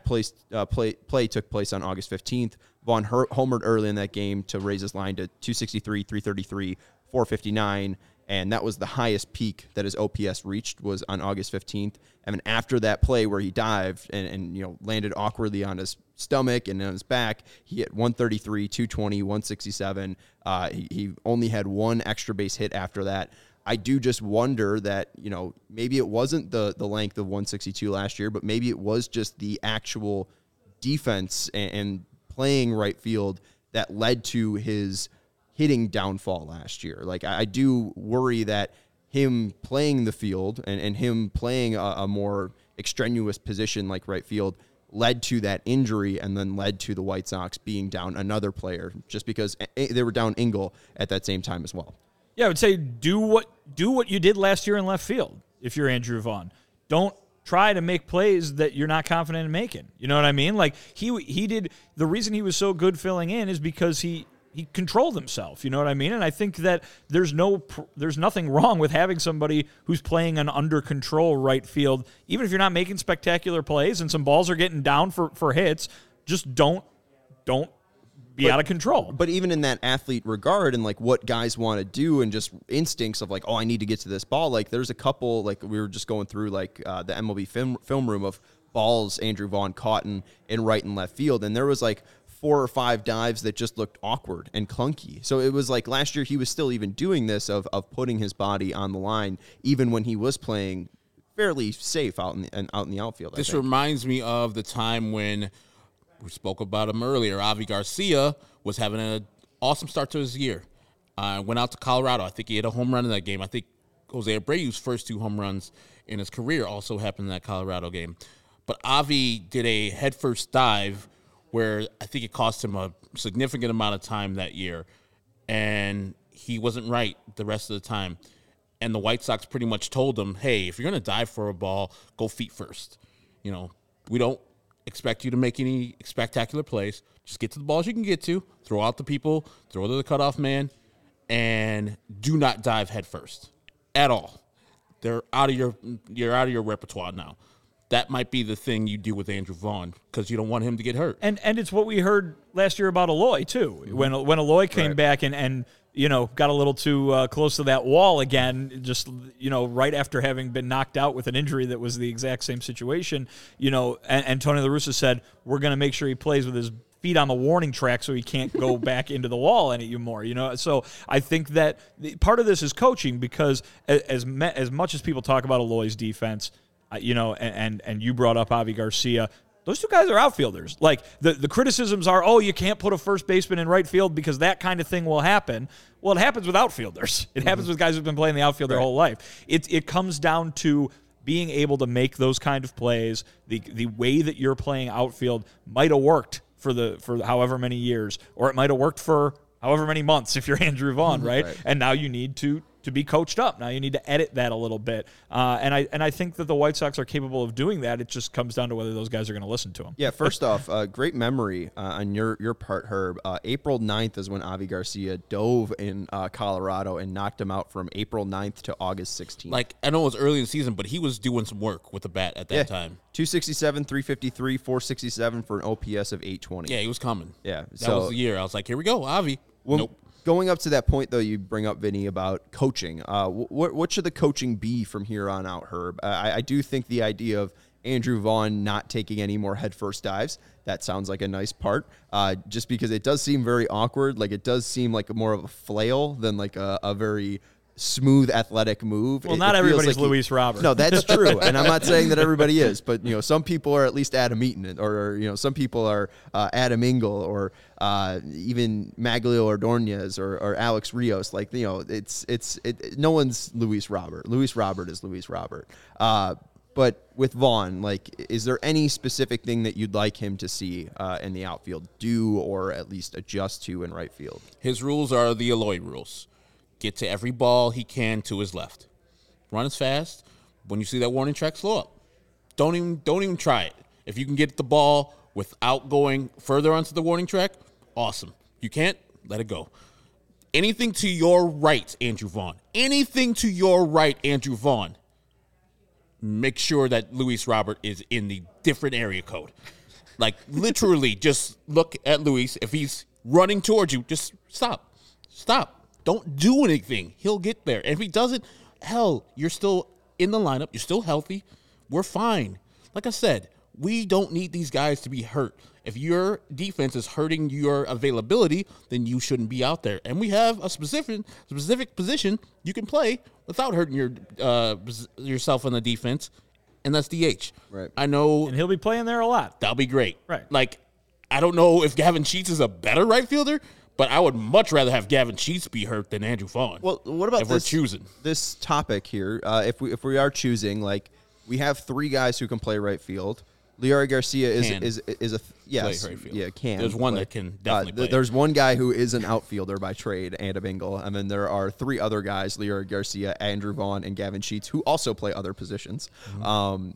play took place on August 15th. Vaughn homered early in that game to raise his line to 263, 333, 459, and that was the highest peak that his OPS reached was on August 15th. And then after that play where he dived and you know landed awkwardly on his stomach and on his back, he hit 133, 220, 167. He only had 1 extra base hit after that. I do just wonder that, you know, maybe it wasn't the length of 162 last year, but maybe it was just the actual defense and playing right field that led to his hitting downfall last year. Like, I do worry that him playing the field and him playing a more extraneous position like right field led to that injury and then led to the White Sox being down another player just because they were down Engel at that same time as well. Yeah, I would say do what you did last year in left field if you're Andrew Vaughn. Don't try to make plays that you're not confident in making. You know what I mean? Like he did. The reason he was so good filling in is because he controlled himself. You know what I mean? And I think that there's nothing wrong with having somebody who's playing an under control right field, even if you're not making spectacular plays and some balls are getting down for hits. Just don't be out of control. But even in that athlete regard and like what guys want to do and just instincts of like, oh, I need to get to this ball. Like there's a couple, like we were just going through like the MLB film room of balls Andrew Vaughn caught in right and left field. And there was like 4 or 5 dives that just looked awkward and clunky. So it was like last year he was still even doing this of putting his body on the line, even when he was playing fairly safe out in the outfield. This reminds me of the time when we spoke about him earlier. Avi Garcia was having an awesome start to his year. Went out to Colorado. I think he hit a home run in that game. I think Jose Abreu's first 2 home runs in his career also happened in that Colorado game. But Avi did a headfirst dive where I think it cost him a significant amount of time that year, and he wasn't right the rest of the time. And the White Sox pretty much told him, hey, if you're going to dive for a ball, go feet first. You know, we don't expect you to make any spectacular plays. Just get to the balls you can get to, throw out the people, throw to the cutoff man, and do not dive head first at all. You're out of your repertoire now. That might be the thing you do with Andrew Vaughn because you don't want him to get hurt. And it's what we heard last year about Eloy, too. When Eloy came back and you know, got a little too close to that wall again, just, you know, right after having been knocked out with an injury that was the exact same situation, you know, and Tony La Russa said, we're going to make sure he plays with his feet on the warning track so he can't go back into the wall anymore, you know. So I think that part of this is coaching because as much as people talk about Eloy's defense, you know, and you brought up Avi Garcia, those 2 guys are outfielders. Like, the criticisms are, oh, you can't put a first baseman in right field because that kind of thing will happen. Well, it happens with outfielders. It happens with guys who've been playing the outfield their whole life. It comes down to being able to make those kind of plays. The way that you're playing outfield might have worked for however many years, or it might have worked for however many months if you're Andrew Vaughn, right? And now you need to to be coached up. Now you need to edit that a little bit. And I think that the White Sox are capable of doing that. It just comes down to whether those guys are going to listen to them. Yeah, first off, great memory on your part, Herb. April 9th is when Avi Garcia dove in Colorado and knocked him out from April 9th to August 16th. Like, I know it was early in the season, but he was doing some work with the bat at that time. 267, 353, 467 for an OPS of 820. Yeah, he was coming. Yeah. That was the year. I was like, here we go, Avi. Nope. Going up to that point, though, you bring up, Vinny, about coaching. What should the coaching be from here on out, Herb? I do think the idea of Andrew Vaughn not taking any more headfirst dives, that sounds like a nice part, just because it does seem very awkward. Like, it does seem like more of a flail than like a very smooth athletic move. Well, not everybody's like Luis Robert. No, that's true. And I'm not saying that everybody is, but some people are at least Adam Eaton, or some people are Adam Engel, or even Maglio Ordonez or Alex Rios. Like, it's no one's Luis Robert. Luis Robert is Luis Robert. But with Vaughn, like, is there any specific thing that you'd like him to see in the outfield do, or at least adjust to in right field? His rules are the Eloy rules. Get to every ball he can to his left. Run as fast. When you see that warning track, slow up. Don't even try it. If you can get the ball without going further onto the warning track, awesome. You can't, let it go. Anything to your right, Andrew Vaughn. Anything to your right, Andrew Vaughn. Make sure that Luis Robert is in the different area code. Like, literally, just look at Luis. If he's running towards you, just stop. Stop. Don't do anything. He'll get there. And if he doesn't, hell, you're still in the lineup. You're still healthy. We're fine. Like I said, we don't need these guys to be hurt. If your defense is hurting your availability, then you shouldn't be out there. And we have a specific position you can play without hurting yourself on the defense, and that's DH. Right. I know. And he'll be playing there a lot. That'll be great. Right. Like, I don't know if Gavin Sheets is a better right fielder, but I would much rather have Gavin Sheets be hurt than Andrew Vaughn. Well, what about we're choosing this topic here? If we are choosing, like, we have three guys who can play right field. Leury Garcia is a yes, play right field. Yeah, can. There's one that can definitely play. There's one guy who is an outfielder by trade, Adam Engel, and then there are three other guys: Leury Garcia, Andrew Vaughn, and Gavin Sheets, who also play other positions. Mm-hmm.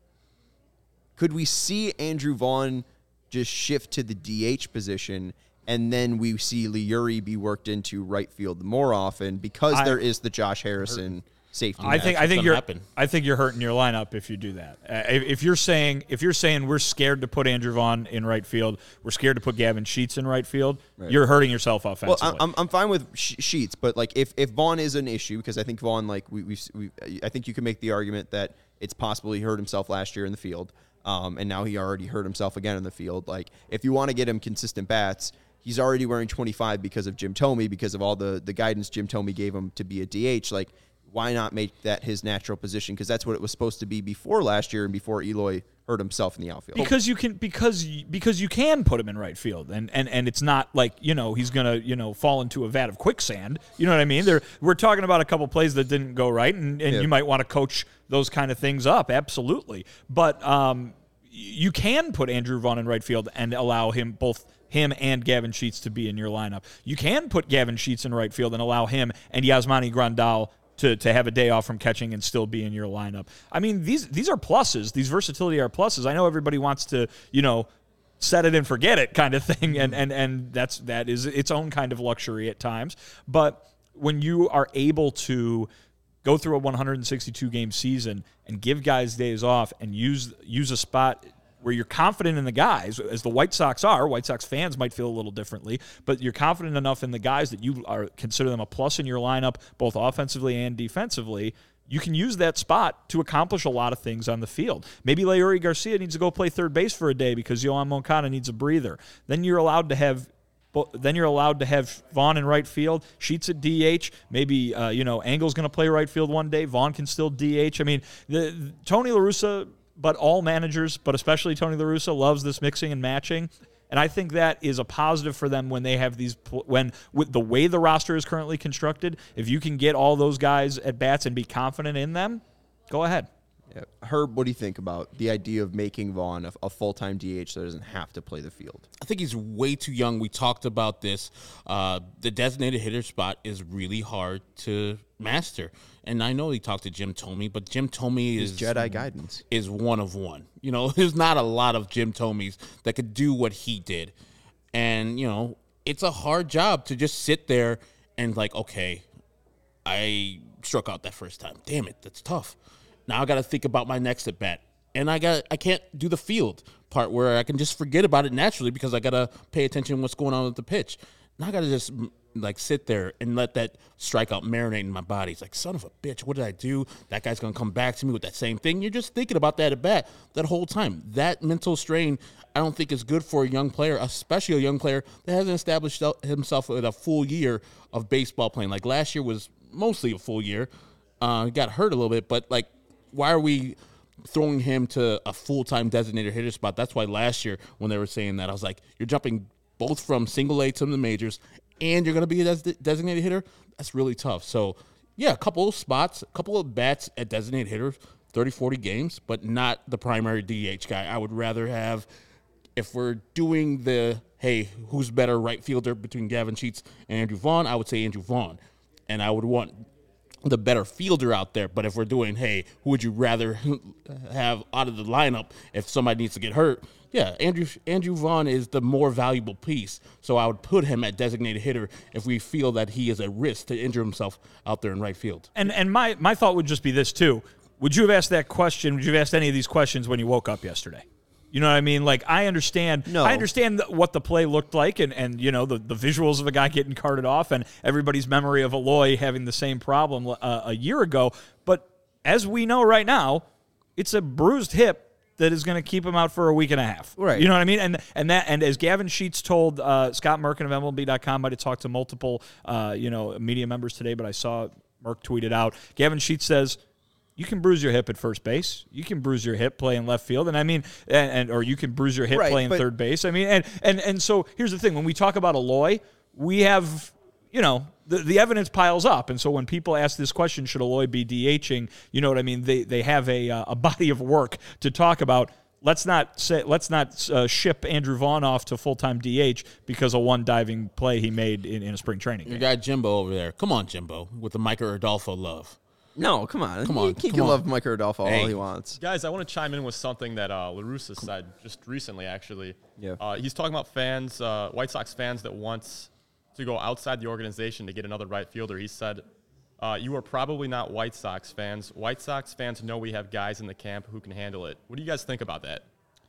Could we see Andrew Vaughn just shift to the DH position, and then we see Leury be worked into right field more often because there is the Josh Harrison safety net? I think you're hurting your lineup if you do that. If you're saying we're scared to put Andrew Vaughn in right field, we're scared to put Gavin Sheets in right field, right, you're hurting yourself offensively. Well, I'm fine with Sheets, but like if Vaughn is an issue, because I think Vaughn, like I think you can make the argument that it's possible he hurt himself last year in the field, and now he already hurt himself again in the field. Like, if you want to get him consistent bats, he's already wearing 25 because of Jim Thome, because of all the guidance Jim Thome gave him to be a DH. Like, why not make that his natural position? Because that's what it was supposed to be before last year and before Eloy hurt himself in the outfield. Because you can put him in right field, and it's not like he's gonna fall into a vat of quicksand. You know what I mean? We're talking about a couple plays that didn't go right, and you might want to coach those kind of things up, absolutely. But you can put Andrew Vaughn in right field and allow him and Gavin Sheets to be in your lineup. You can put Gavin Sheets in right field and allow him and Yasmani Grandal to have a day off from catching and still be in your lineup. I mean, these are pluses. These versatility are pluses. I know everybody wants to, set it and forget it kind of thing, and that is its own kind of luxury at times. But when you are able to go through a 162-game season and give guys days off and use a spot where you're confident in the guys, as the White Sox are. White Sox fans might feel a little differently, but you're confident enough in the guys that you consider them a plus in your lineup, both offensively and defensively. You can use that spot to accomplish a lot of things on the field. Maybe Leury Garcia needs to go play third base for a day because Yoan Moncada needs a breather. Then you're allowed to have Vaughn in right field, Sheets at DH. Maybe Engel's going to play right field one day. Vaughn can still DH. I mean, Tony La Russa, but all managers, but especially Tony La Russa, loves this mixing and matching. And I think that is a positive for them when they have these, with the way the roster is currently constructed. If you can get all those guys at bats and be confident in them, go ahead. Yeah. Herb, what do you think about the idea of making Vaughn a full-time DH that doesn't have to play the field? I think he's way too young. We talked about this. The designated hitter spot is really hard to master. And I know he talked to Jim Thome, but Jim Thome is Jedi guidance. Is one of one. You know, there's not a lot of Jim Thomes that could do what he did. And, you know, it's a hard job to just sit there and like, okay, I struck out that first time. Damn it, that's tough. Now I got to think about my next at bat, and I can't do the field part where I can just forget about it naturally because I got to pay attention to what's going on with the pitch. Now I got to just like sit there and let that strikeout marinate in my body. It's like, son of a bitch, what did I do? That guy's gonna come back to me with that same thing. You're just thinking about that at bat that whole time. That mental strain, I don't think is good for a young player, especially a young player that hasn't established himself with a full year of baseball playing. Like last year was mostly a full year. He got hurt a little bit, but like, why are we throwing him to a full-time designated hitter spot? That's why last year when they were saying that, I was like, you're jumping both from single A to the majors, and you're going to be a designated hitter? That's really tough. So, yeah, a couple of spots, a couple of bats at designated hitter, 30, 40 games, but not the primary DH guy. I would rather have, if we're doing the, hey, who's better right fielder between Gavin Sheets and Andrew Vaughn, I would say Andrew Vaughn. And I would want the better fielder out there. But if we're doing, hey, who would you rather have out of the lineup if somebody needs to get hurt? Yeah, Andrew Vaughn is the more valuable piece. So I would put him at designated hitter if we feel that he is at risk to injure himself out there in right field. And my thought would just be this, too. Would you have asked that question? Would you have asked any of these questions when you woke up yesterday? You know what I mean? Like, I understand what the play looked like and you know, the visuals of a guy getting carted off and everybody's memory of Eloy having the same problem a year ago. But as we know right now, it's a bruised hip that is going to keep him out for a week and a half. Right. You know what I mean? And as Gavin Sheets told Scott Merkin of MLB.com, might have talked to multiple media members today, but I saw Merck tweeted out, Gavin Sheets says, you can bruise your hip at first base. You can bruise your hip playing left field, and I mean, or you can bruise your hip playing third base. I mean, and so here's the thing: when we talk about Eloy, we have, you know, the evidence piles up, and so when people ask this question, should Eloy be DHing? You know what I mean? They have a body of work to talk about. Let's not ship Andrew Vaughn off to full-time DH because of one diving play he made in a spring training game. Your guy Jimbo over there. Come on, Jimbo, with the Mike Rodolfo love. No, come on. He can love Mike Rodolfo all he wants. Guys, I want to chime in with something that La Russa said just recently, actually. Yeah. He's talking about fans, White Sox fans that want to go outside the organization to get another right fielder. He said, you are probably not White Sox fans. White Sox fans know we have guys in the camp who can handle it. What do you guys think about that?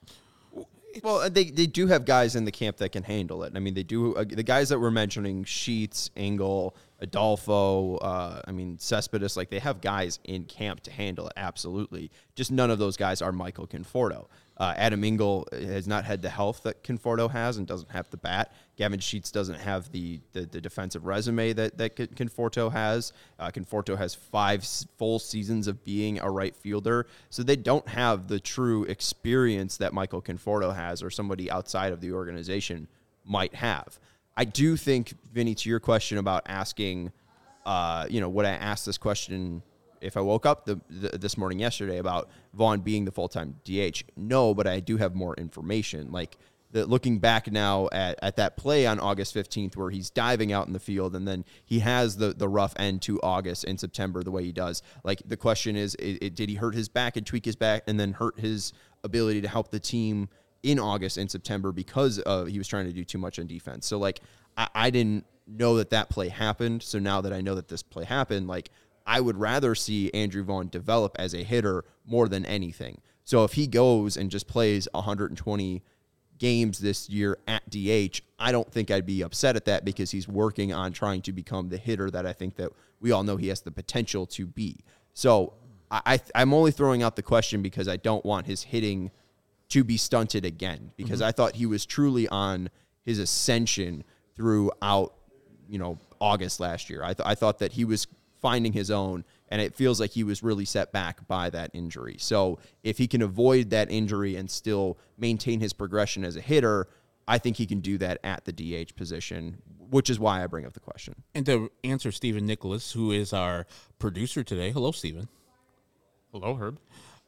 Well, they do have guys in the camp that can handle it. I mean, they do. The guys that we're mentioning, Sheets, Engel, Adolfo, Cespedes, like they have guys in camp to handle it, absolutely. Just none of those guys are Michael Conforto. Adam Engel has not had the health that Conforto has and doesn't have the bat. Gavin Sheets doesn't have the defensive resume that Conforto has. Conforto has 5 full seasons of being a right fielder, so they don't have the true experience that Michael Conforto has or somebody outside of the organization might have. I do think, Vinny, to your question about asking, would I ask this question if I woke up this morning yesterday about Vaughn being the full-time DH? No, but I do have more information. Like, looking back now at that play on August 15th where he's diving out in the field and then he has the rough end to August and September the way he does. Like, the question is, did he hurt his back and tweak his back and then hurt his ability to help the team in August and September because he was trying to do too much on defense? So, like, I didn't know that play happened. So now that I know that this play happened, like, I would rather see Andrew Vaughn develop as a hitter more than anything. So if he goes and just plays 120 games this year at DH, I don't think I'd be upset at that because he's working on trying to become the hitter that I think that we all know he has the potential to be. So I'm only throwing out the question because I don't want his hitting to be stunted again, because I thought he was truly on his ascension throughout, August last year. I thought that he was finding his own, and it feels like he was really set back by that injury. So if he can avoid that injury and still maintain his progression as a hitter, I think he can do that at the DH position, which is why I bring up the question. And to answer Stephen Nicholas, who is our producer today. Hello, Stephen. Hello, Herb.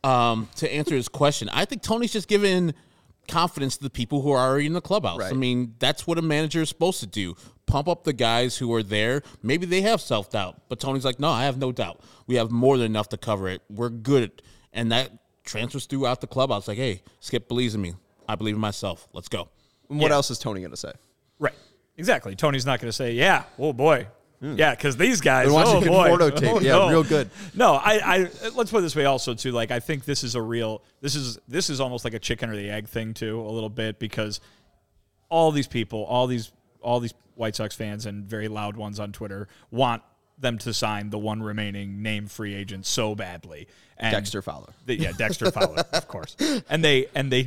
to answer his question, I think Tony's just giving confidence to the people who are already in the clubhouse. Right. I mean, that's what a manager is supposed to do. Pump up the guys who are there. Maybe they have self-doubt, but Tony's like, no, I have no doubt. We have more than enough to cover it. We're good. And that transfers throughout the clubhouse. Like, hey, Skip believes in me. I believe in myself. Let's go. And what else is Tony going to say? Right. Exactly. Tony's not going to say, yeah, oh boy. Yeah, because these guys, Been watching boy. Conforto tape. Yeah, real good. No, I let's put it this way also, too. Like, I think this is this is almost like a chicken or the egg thing, too, a little bit, because all these people, all these White Sox fans and very loud ones on Twitter want them to sign the one remaining named free agent so badly. And Dexter Fowler. Dexter Fowler, of course. And they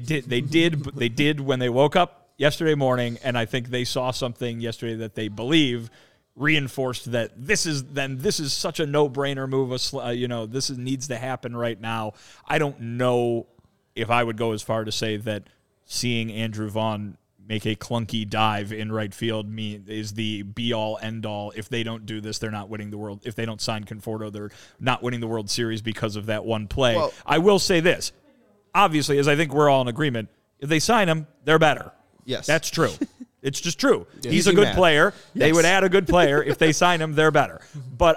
did when they woke up yesterday morning, and I think they saw something yesterday that they believe reinforced that this is such a no-brainer move. This needs to happen right now. I don't know if I would go as far to say that seeing Andrew Vaughn make a clunky dive in right field is the be-all, end-all. If they don't do this, they're not winning the World. If they don't sign Conforto, they're not winning the World Series because of that one play. Well, I will say this. Obviously, as I think we're all in agreement, if they sign him, they're better. Yes. That's true. It's just true. Yeah. He's a Easy good math. player. They Yes. would add a good player. If they sign him, they're better. But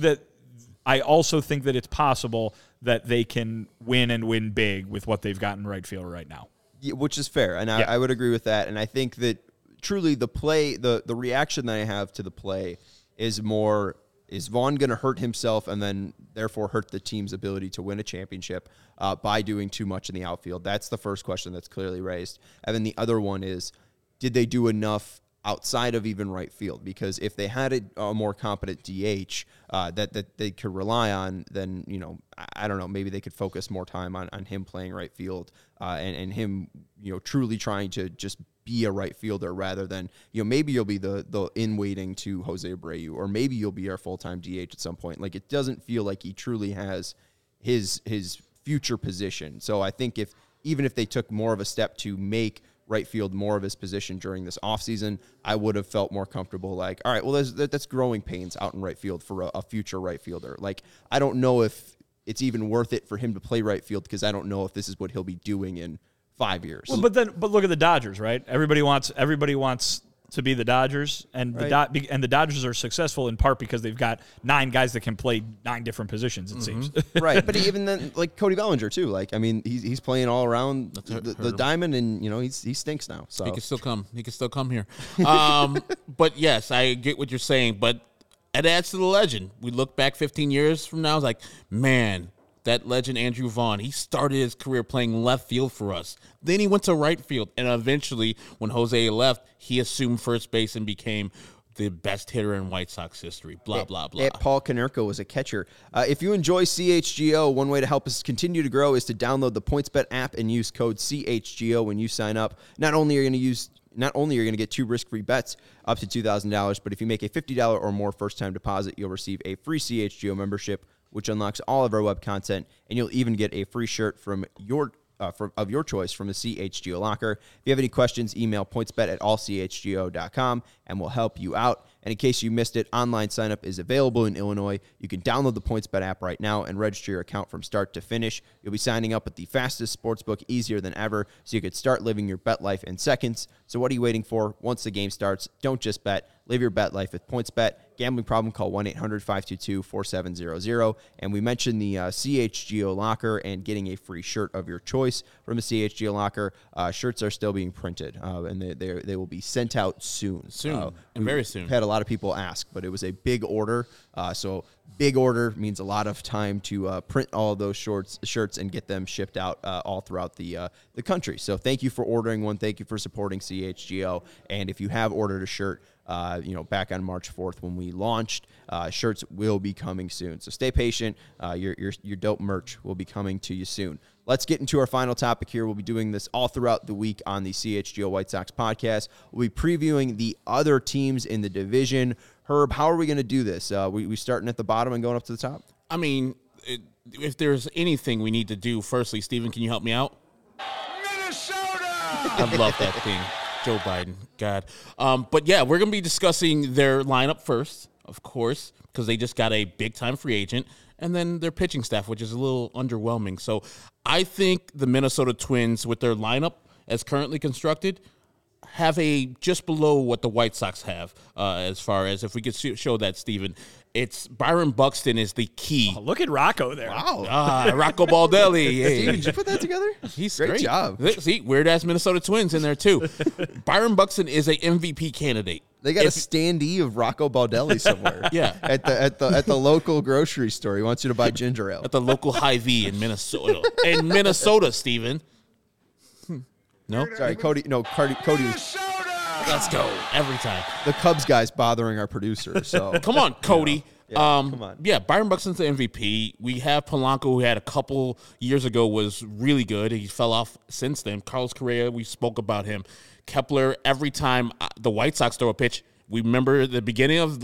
I also think that it's possible that they can win and win big with what they've got in right field right now. Yeah, which is fair, and Yeah. I would agree with that. And I think that truly the play, the reaction that I have to the play is more, is Vaughn going to hurt himself and then therefore hurt the team's ability to win a championship by doing too much in the outfield? That's the first question that's clearly raised. And then the other one is, did they do enough outside of even right field? Because if they had a more competent DH that they could rely on, then, I don't know, maybe they could focus more time on him playing right field and him, truly trying to just be a right fielder rather than, maybe you'll be the in waiting to Jose Abreu, or maybe you'll be our full-time DH at some point. Like, it doesn't feel like he truly has his future position. So I think even if they took more of a step to make right field more of his position during this offseason, I would have felt more comfortable. Like, all right, well, that's growing pains out in right field for a future right fielder. Like, I don't know if it's even worth it for him to play right field, because I don't know if this is what he'll be doing in 5 years. Well, but look at the Dodgers, right? Everybody wants to be the Dodgers, and the Dodgers are successful in part because they've got 9 guys that can play 9 different positions. It seems right. But even then, like Cody Bellinger too. Like, I mean, he's playing all around the diamond, and he stinks now. So he can still come. He can still come here. But yes, I get what you're saying. But it adds to the legend. We look back 15 years from now, it's like, man, that legend Andrew Vaughn, he started his career playing left field for us. Then he went to right field. And eventually, when Jose left, he assumed first base and became the best hitter in White Sox history. Blah, blah, blah. Paul Konerko was a catcher. If you enjoy CHGO, one way to help us continue to grow is to download the PointsBet app and use code CHGO when you sign up. Not only are you going to get 2 risk-free bets up to $2,000, but if you make a $50 or more first-time deposit, you'll receive a free CHGO membership, which unlocks all of our web content, and you'll even get a free shirt from of your choice from the CHGO locker. If you have any questions, email pointsbet@allchgo.com, and we'll help you out. And in case you missed it, online signup is available in Illinois. You can download the PointsBet app right now and register your account from start to finish. You'll be signing up with the fastest sportsbook, easier than ever, so you could start living your bet life in seconds. So what are you waiting for? Once the game starts, don't just bet. Live your bet life with PointsBet. Gambling problem, call 1-800-522-4700. And we mentioned the CHGO locker and getting a free shirt of your choice from the CHGO locker. Shirts are still being printed, and they will be sent out soon. And very soon. Had a lot of people ask, but it was a big order. So big order means a lot of time to print all of those shirts and get them shipped out all throughout the country. So thank you for ordering one. Thank you for supporting CHGO. And if you have ordered a shirt, back on March 4th when we launched, shirts will be coming soon. So stay patient. Your dope merch will be coming to you soon. Let's get into our final topic here. We'll be doing this all throughout the week on the CHGO White Sox podcast. We'll be previewing the other teams in the division. Herb, how are we going to do this? We starting at the bottom and going up to the top? I mean, if there's anything we need to do, firstly, Steven, can you help me out? Minnesota! I love that thing. Joe Biden, God. But yeah, we're going to be discussing their lineup first, of course, because they just got a big-time free agent, and then their pitching staff, which is a little underwhelming. So I think the Minnesota Twins, with their lineup as currently constructed, have a just below what the White Sox have, as far as if we could show that, Steven. It's Byron Buxton is the key. Oh, look at Rocco there. Wow. Rocco Baldelli. Hey. Steven, did you put that together? He's Great job. See, weird-ass Minnesota Twins in there, too. Byron Buxton is a MVP candidate. They got a standee of Rocco Baldelli somewhere. Yeah. At the local grocery store. He wants you to buy ginger ale. At the local Hy-Vee in Minnesota. In Minnesota, Steven. No? Sorry, Cody. No, Cody was Let's go. Every time. the Cubs guy's bothering our producer. So Come on, Cody. Yeah, come on. Yeah, Byron Buxton's the MVP. We have Polanco, who had a couple years ago was really good. He fell off since then. Carlos Correa, we spoke about him. Kepler, every time the White Sox throw a pitch, we remember the beginning of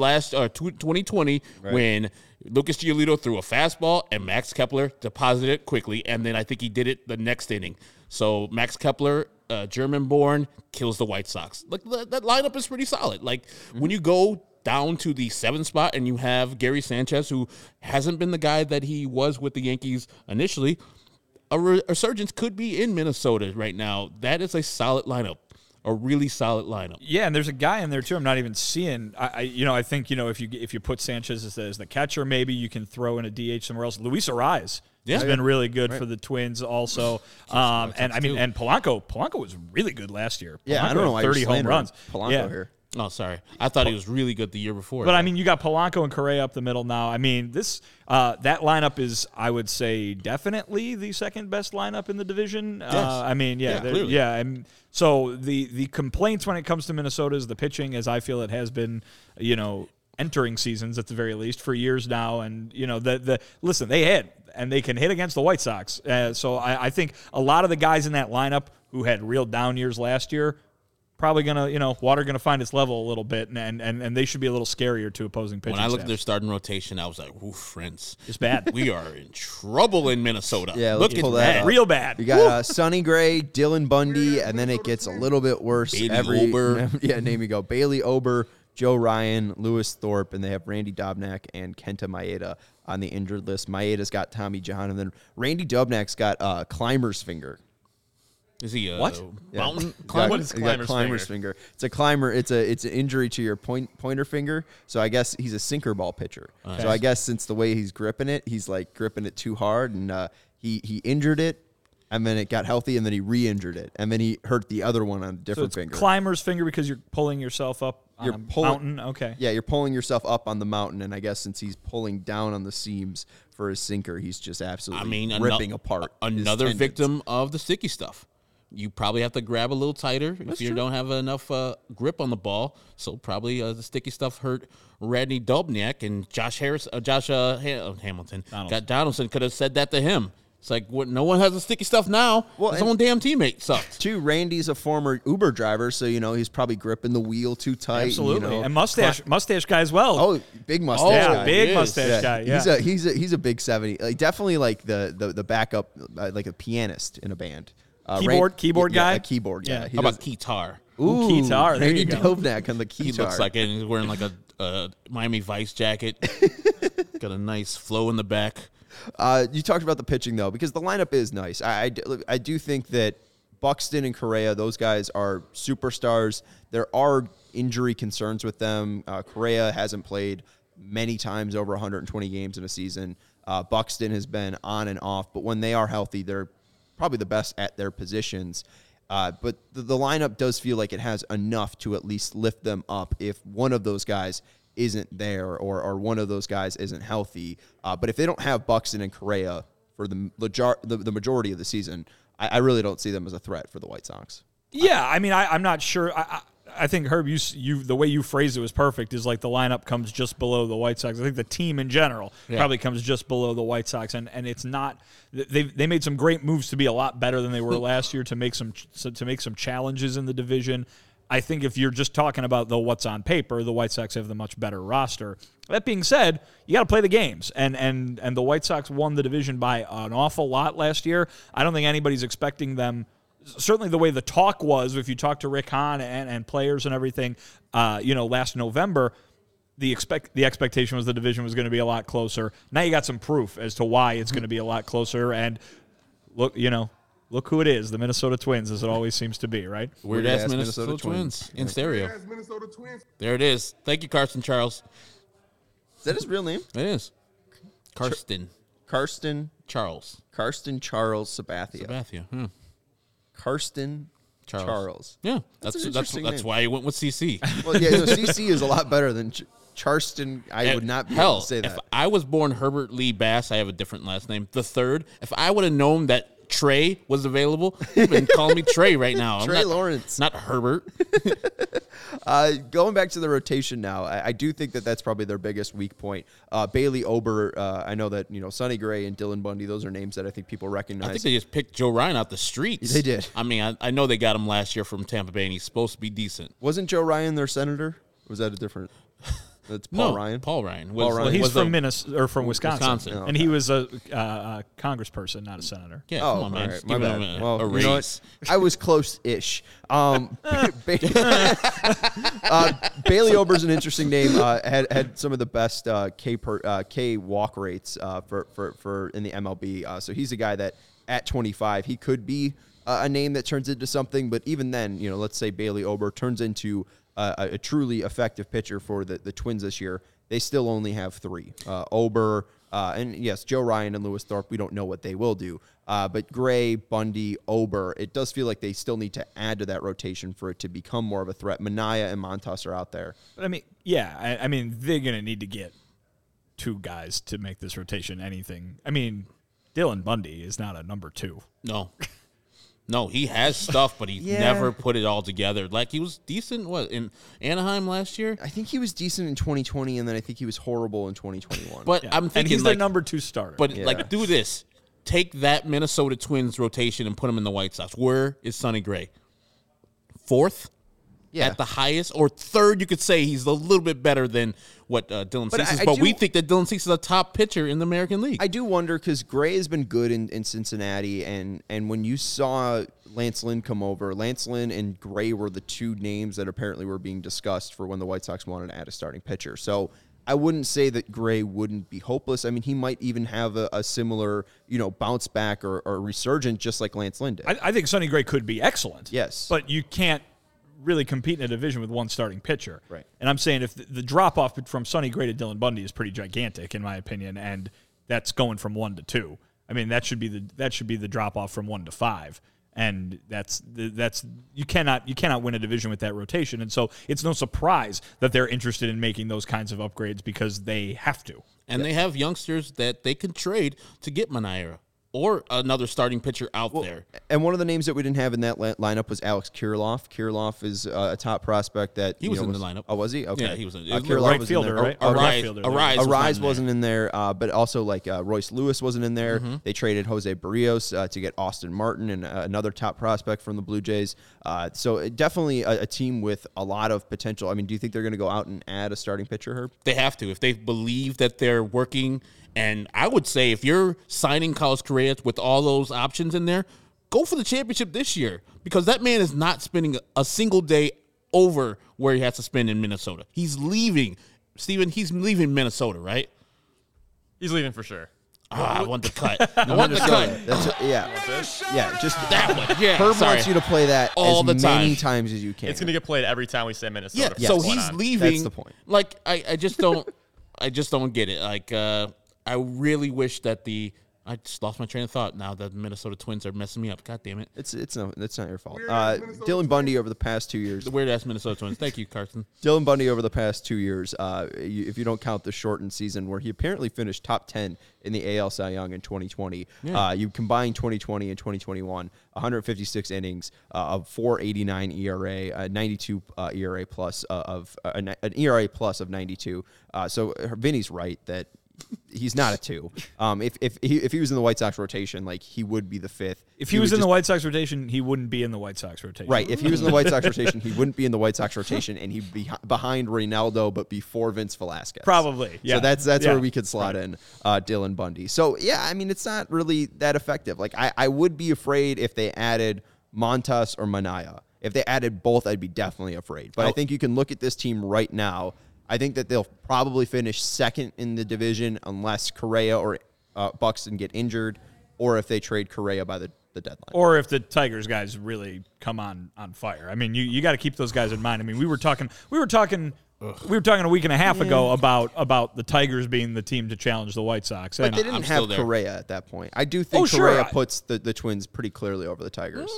2020 when Lucas Giolito threw a fastball and Max Kepler deposited it quickly, and then I think he did it the next inning. So Max Kepler, German-born, kills the White Sox. Like that lineup is pretty solid. Like when you go down to the 7th spot and you have Gary Sanchez, who hasn't been the guy that he was with the Yankees initially, a resurgence could be in Minnesota right now. That is a solid lineup. A really solid lineup. Yeah, and there's a guy in there too. I'm not even seeing. I think if you put Sanchez as the catcher, maybe you can throw in a DH somewhere else. Luis Arraez has been really good for the Twins also. And Polanco was really good last year. yeah, Polanco I don't know had why 30 you're home runs. Polanco here. Oh, sorry. I thought he was really good the year before. But I mean, you got Polanco and Correa up the middle now. I mean, this that lineup is, I would say, definitely the second best lineup in the division. Yes. I mean, clearly. And so the complaints when it comes to Minnesota is the pitching, as I feel it has been, entering seasons at the very least for years now. And listen, they hit and they can hit against the White Sox. So I think a lot of the guys in that lineup who had real down years last year, probably water gonna find its level a little bit, and they should be a little scarier to opposing pitching. When I looked at staff. their starting rotation, I was like, "Ooh, friends, It's bad. We are in trouble in Minnesota." Yeah, look let's at pull that that. up. Real bad. You got Sonny Gray, Dylan Bundy, and then it gets a little bit worse. Bailey Ober. Yeah, name you go. Bailey Ober, Joe Ryan, Lewis Thorpe, and they have Randy Dobnak and Kenta Maeda on the injured list. Maeda's got Tommy John, and then Randy Dobnak's got climber's finger. Is he a What? mountain He's climber? What is climber's finger? It's a climber. It's an injury to your pointer finger. So I guess he's a sinker ball pitcher. So I guess since the way he's gripping it, he's like gripping it too hard, and he injured it, and then it got healthy, and then he re-injured it, and then he hurt the other one on a So different it's finger. climber's finger because you're pulling yourself up on a mountain. Okay. Yeah, you're pulling yourself up on the mountain, and I guess since he's pulling down on the seams for his sinker, he's just absolutely ripping apart. Another his tendons. victim of the sticky stuff. You probably have to grab a little tighter if you don't have enough grip on the ball. So probably the sticky stuff hurt Randy Dobnak, and Hamilton. Donaldson could have said that to him. It's like, no one has the sticky stuff now. Well, his own damn teammate sucked. Too, Randy's a former Uber driver, so he's probably gripping the wheel too tight. Absolutely, and mustache guy as well. Oh, big mustache guy. Big he is. mustache guy. Yeah, He's a big 70. Like, definitely like the backup, like a pianist in a band. Keyboard guy? A keyboard guy. Yeah. He How does- about Keytar? Ooh, Keytar, there Randy you go. Dobnak on the keytar. He looks like it. He's wearing like a Miami Vice jacket. Got a nice flow in the back. You talked about the pitching, though, because the lineup is nice. I do think that Buxton and Correa, those guys are superstars. There are injury concerns with them. Correa hasn't played many times over 120 games in a season. Buxton has been on and off, but when they are healthy, they're probably the best at their positions. But the lineup does feel like it has enough to at least lift them up if one of those guys isn't there or one of those guys isn't healthy. But if they don't have Buxton and Correa for the majority of the season, I really don't see them as a threat for the White Sox. Yeah, I mean, I'm not sure. I think, Herb, you the way you phrased it was perfect. Is like the lineup comes just below the White Sox. I think the team in general probably comes just below the White Sox, and it's not. They made some great moves to be a lot better than they were last year to make some challenges in the division. I think if you're just talking about what's on paper, the White Sox have the much better roster. That being said, you got to play the games, and the White Sox won the division by an awful lot last year. I don't think anybody's expecting them. Certainly the way the talk was, if you talk to Rick Hahn and players and everything, last November, the expectation was the division was going to be a lot closer. Now you got some proof as to why it's going to be a lot closer. And look who it is, the Minnesota Twins, as it always seems to be, right? Weird-ass Minnesota Twins in stereo. There it is. Thank you, Carson Charles. Is that his real name? It is. Karsten Charles Sabathia. Sabathia. Karsten Charles. Yeah, that's why he went with CC. Well, yeah, CC is a lot better than Charleston. I would not be able to say that. If I was born Herbert Lee Bass, I have a different last name. The third, if I would have known that Trey was available, you've been calling me Trey right now. Trey Lawrence. Not Herbert. Going back to the rotation now, I do think that's probably their biggest weak point. Bailey Ober, I know that Sonny Gray and Dylan Bundy, those are names that I think people recognize. I think they just picked Joe Ryan out the streets. They did. I mean, I know they got him last year from Tampa Bay, and he's supposed to be decent. Wasn't Joe Ryan their senator? Or was that a different? That's Paul Ryan. Paul Ryan. Well, he's from Minnesota or from Wisconsin. Oh, okay. And he was a congressperson, not a senator. Yeah, come on, man. Right, my bad. A raise. You know what? I was close-ish. Bailey Ober's an interesting name. Had some of the best K walk rates for in the MLB. So he's a guy that at 25 he could be a name that turns into something. But even then, let's say Bailey Ober turns into a truly effective pitcher for the Twins this year. They still only have 3. Ober, and yes, Joe Ryan and Lewis Thorpe, we don't know what they will do. But Gray, Bundy, Ober, it does feel like they still need to add to that rotation for it to become more of a threat. Manaea and Montas are out there. But I mean, yeah, I mean, they're going to need to get 2 guys to make this rotation anything. I mean, Dylan Bundy is not a number 2. No, he has stuff, but he never put it all together. Like, he was decent, in Anaheim last year? I think he was decent in 2020, and then I think he was horrible in 2021. But I'm thinking, and he's their number 2 starter. But, do this. Take that Minnesota Twins rotation and put him in the White Sox. Where is Sonny Gray? 4th? Yeah. At the highest? Or 3rd, you could say he's a little bit better than what Dylan Cease is. But we think that Dylan Cease is a top pitcher in the American League. I do wonder because Gray has been good in Cincinnati, and when you saw Lance Lynn come over, Lance Lynn and Gray were the 2 names that apparently were being discussed for when the White Sox wanted to add a starting pitcher. So I wouldn't say that Gray wouldn't be hopeless. I mean, he might even have a similar, bounce back or resurgence just like Lance Lynn did. I think Sonny Gray could be excellent. Yes. But you can't really compete in a division with 1 starting pitcher. Right. And I'm saying if the drop-off from Sonny Gray to Dylan Bundy is pretty gigantic, in my opinion, and that's going from 1 to 2. I mean, that should be the drop-off from 1 to 5. And that's you cannot win a division with that rotation. And so it's no surprise that they're interested in making those kinds of upgrades because they have to. And they have youngsters that they can trade to get Manaea or another starting pitcher out there. And one of the names that we didn't have in that lineup was Alex Kirilloff. Kirilloff is a top prospect that he was in the lineup. Oh, was he? Okay. Yeah, he was. Right fielder, right? Arise wasn't in there, but also like Royce Lewis wasn't in there. Mm-hmm. They traded Jose Barrios to get Austin Martin and another top prospect from the Blue Jays. So definitely a team with a lot of potential. I mean, do you think they're going to go out and add a starting pitcher, Herb? They have to if they believe that they're working. And I would say if you're signing Carlos Correa with all those options in there, go for the championship this year because that man is not spending a single day over where he has to spend in Minnesota. He's leaving. Steven, he's leaving Minnesota, right? He's leaving for sure. I want the cut. I want the cut. Yeah, just that one. Yeah, Herb wants you to play that all as the time. many times as you can. It's going to get played every time we say Minnesota. Yeah, so he's leaving. That's the point. Like, I just don't get it. Like, I really wish that I just lost my train of thought now that the Minnesota Twins are messing me up. God damn it. It's not your fault. Dylan Bundy over the past 2 years. The weird-ass Minnesota Twins. Thank you, Carson. Dylan Bundy over the past 2 years, if you don't count the shortened season where he apparently finished top 10 in the AL Cy Young in 2020, you combine 2020 and 2021, 156 innings of 4.89 ERA, 92 ERA plus an ERA plus of 92. So Vinny's right that he's not a 2. If he was in the White Sox rotation, like he would be the 5th. If he was in the White Sox rotation, he wouldn't be in the White Sox rotation. Right. If he was in the White Sox rotation, he wouldn't be in the White Sox rotation, and he'd be behind Reynaldo, but before Vince Velasquez. Probably. Yeah. So that's where we could slot in Dylan Bundy. So yeah, I mean, it's not really that effective. Like I would be afraid if they added Montas or Manaea. If they added both, I'd be definitely afraid. But I think you can look at this team right now I think that they'll probably finish second in the division unless Correa or Buxton get injured, or if they trade Correa by the deadline. Or if the Tigers guys really come on fire. I mean, you got to keep those guys in mind. I mean, we were talking a week and a half ago about the Tigers being the team to challenge the White Sox. But they didn't have Correa at that point. I do think Correa puts the Twins pretty clearly over the Tigers.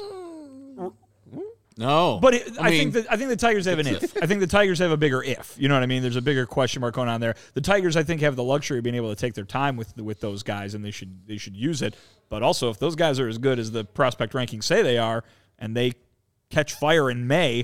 No, but I think the Tigers have an if. I think the Tigers have a bigger if. You know what I mean? There's a bigger question mark going on there. The Tigers, I think, have the luxury of being able to take their time with those guys, and they should use it. But also, if those guys are as good as the prospect rankings say they are, and they catch fire in May,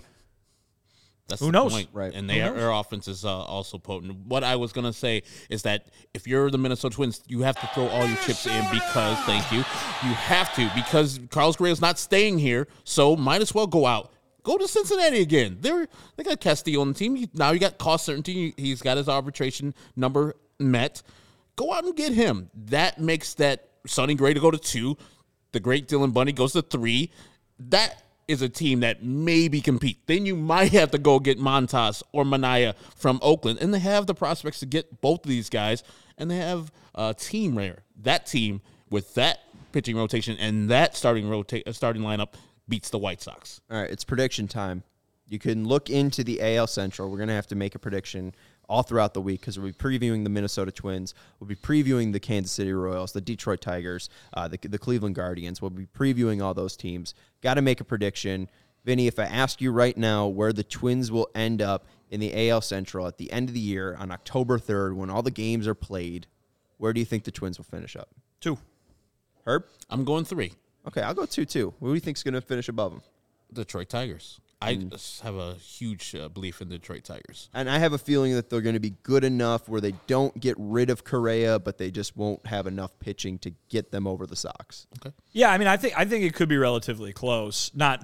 who knows? Point. Right. And their offense is also potent. What I was going to say is that if you're the Minnesota Twins, you have to throw all your chips in because, thank you, you have to, because Carlos Correa is not staying here, so might as well go out. Go to Cincinnati again. They got Castillo on the team. Now you got cost certainty. He's got his arbitration number met. Go out and get him. That makes that Sonny Gray to go to 2. The great Dylan Bundy goes to 3. That is a team that maybe compete. Then you might have to go get Montas or Manaea from Oakland, and they have the prospects to get both of these guys, and they have a team there. That team with that pitching rotation and that starting lineup beats the White Sox. All right, it's prediction time. You can look into the AL Central. We're going to have to make a prediction all throughout the week because we'll be previewing the Minnesota Twins. We'll be previewing the Kansas City Royals, the Detroit Tigers, the Cleveland Guardians. We'll be previewing all those teams. Got to make a prediction. Vinny, if I ask you right now where the Twins will end up in the AL Central at the end of the year on October 3rd when all the games are played, where do you think the Twins will finish up? 2. Herb? I'm going 3. Okay, I'll go 2 too. Who do you think is going to finish above them? Detroit Tigers. I just have a huge belief in the Detroit Tigers. And I have a feeling that they're going to be good enough where they don't get rid of Correa, but they just won't have enough pitching to get them over the Sox. Okay. Yeah, I mean, I think it could be relatively close. Not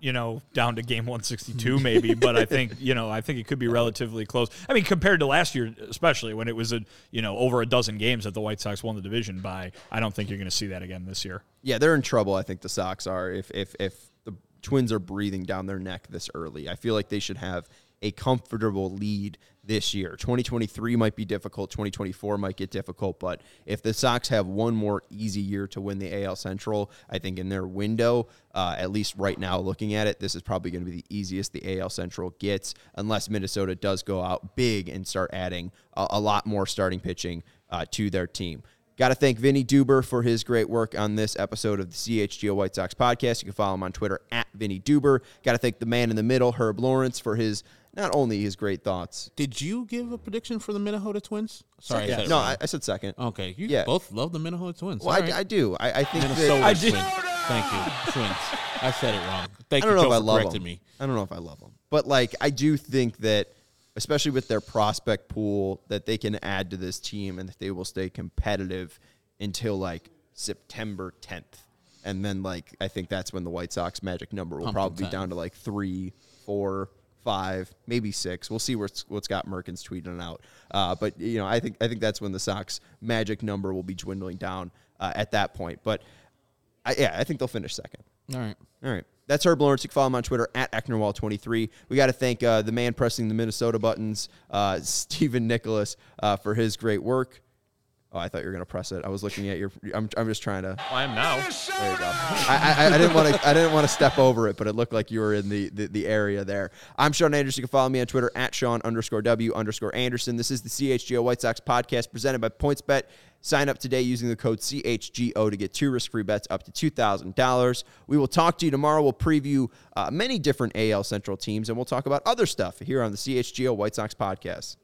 down to game 162 maybe, but I think it could be relatively close. I mean, compared to last year, especially when it was over a dozen games that the White Sox won the division by, I don't think you're going to see that again this year. Yeah, they're in trouble. I think the Sox are if the Twins are breathing down their neck this early. I feel like they should have a comfortable lead this year. 2023 might be difficult. 2024 might get difficult. But if the Sox have one more easy year to win the AL Central, I think in their window, at least right now looking at it, this is probably going to be the easiest the AL Central gets unless Minnesota does go out big and start adding a lot more starting pitching to their team. Got to thank Vinny Duber for his great work on this episode of the CHGO White Sox podcast. You can follow him on Twitter at Vinny Duber. Got to thank the man in the middle, Herb Lawrence, for not only his great thoughts. Did you give a prediction for the Minnesota Twins? Sorry, yeah. No, I said second. Okay, you both love the Minnesota Twins. Well, I do. I think Minnesota I Twins. Thank you, Twins. I said it wrong. Thank you, Joe, for correcting me. I don't know if I love them, but I do think that, especially with their prospect pool, that they can add to this team and that they will stay competitive until September 10th. And then I think that's when the White Sox magic number will probably be down to 3, 4, 5, maybe 6. We'll see what Scott Merkin's tweeting out. But I think that's when the Sox magic number will be dwindling down at that point. But I think they'll finish second. All right. That's Herb Lawrence. You can follow him on Twitter at Ecknerwall23. We got to thank the man pressing the Minnesota buttons, Stephen Nicholas, for his great work. Oh, I thought you were going to press it. I was looking at your. I'm just trying to. I am now. There you go. I didn't want to step over it, but it looked like you were in the area there. I'm Sean Anderson. You can follow me on Twitter at Sean_W_Anderson. This is the CHGO White Sox podcast presented by PointsBet. Sign up today using the code CHGO to get 2 risk-free bets up to $2,000. We will talk to you tomorrow. We'll preview many different AL Central teams, and we'll talk about other stuff here on the CHGO White Sox podcast.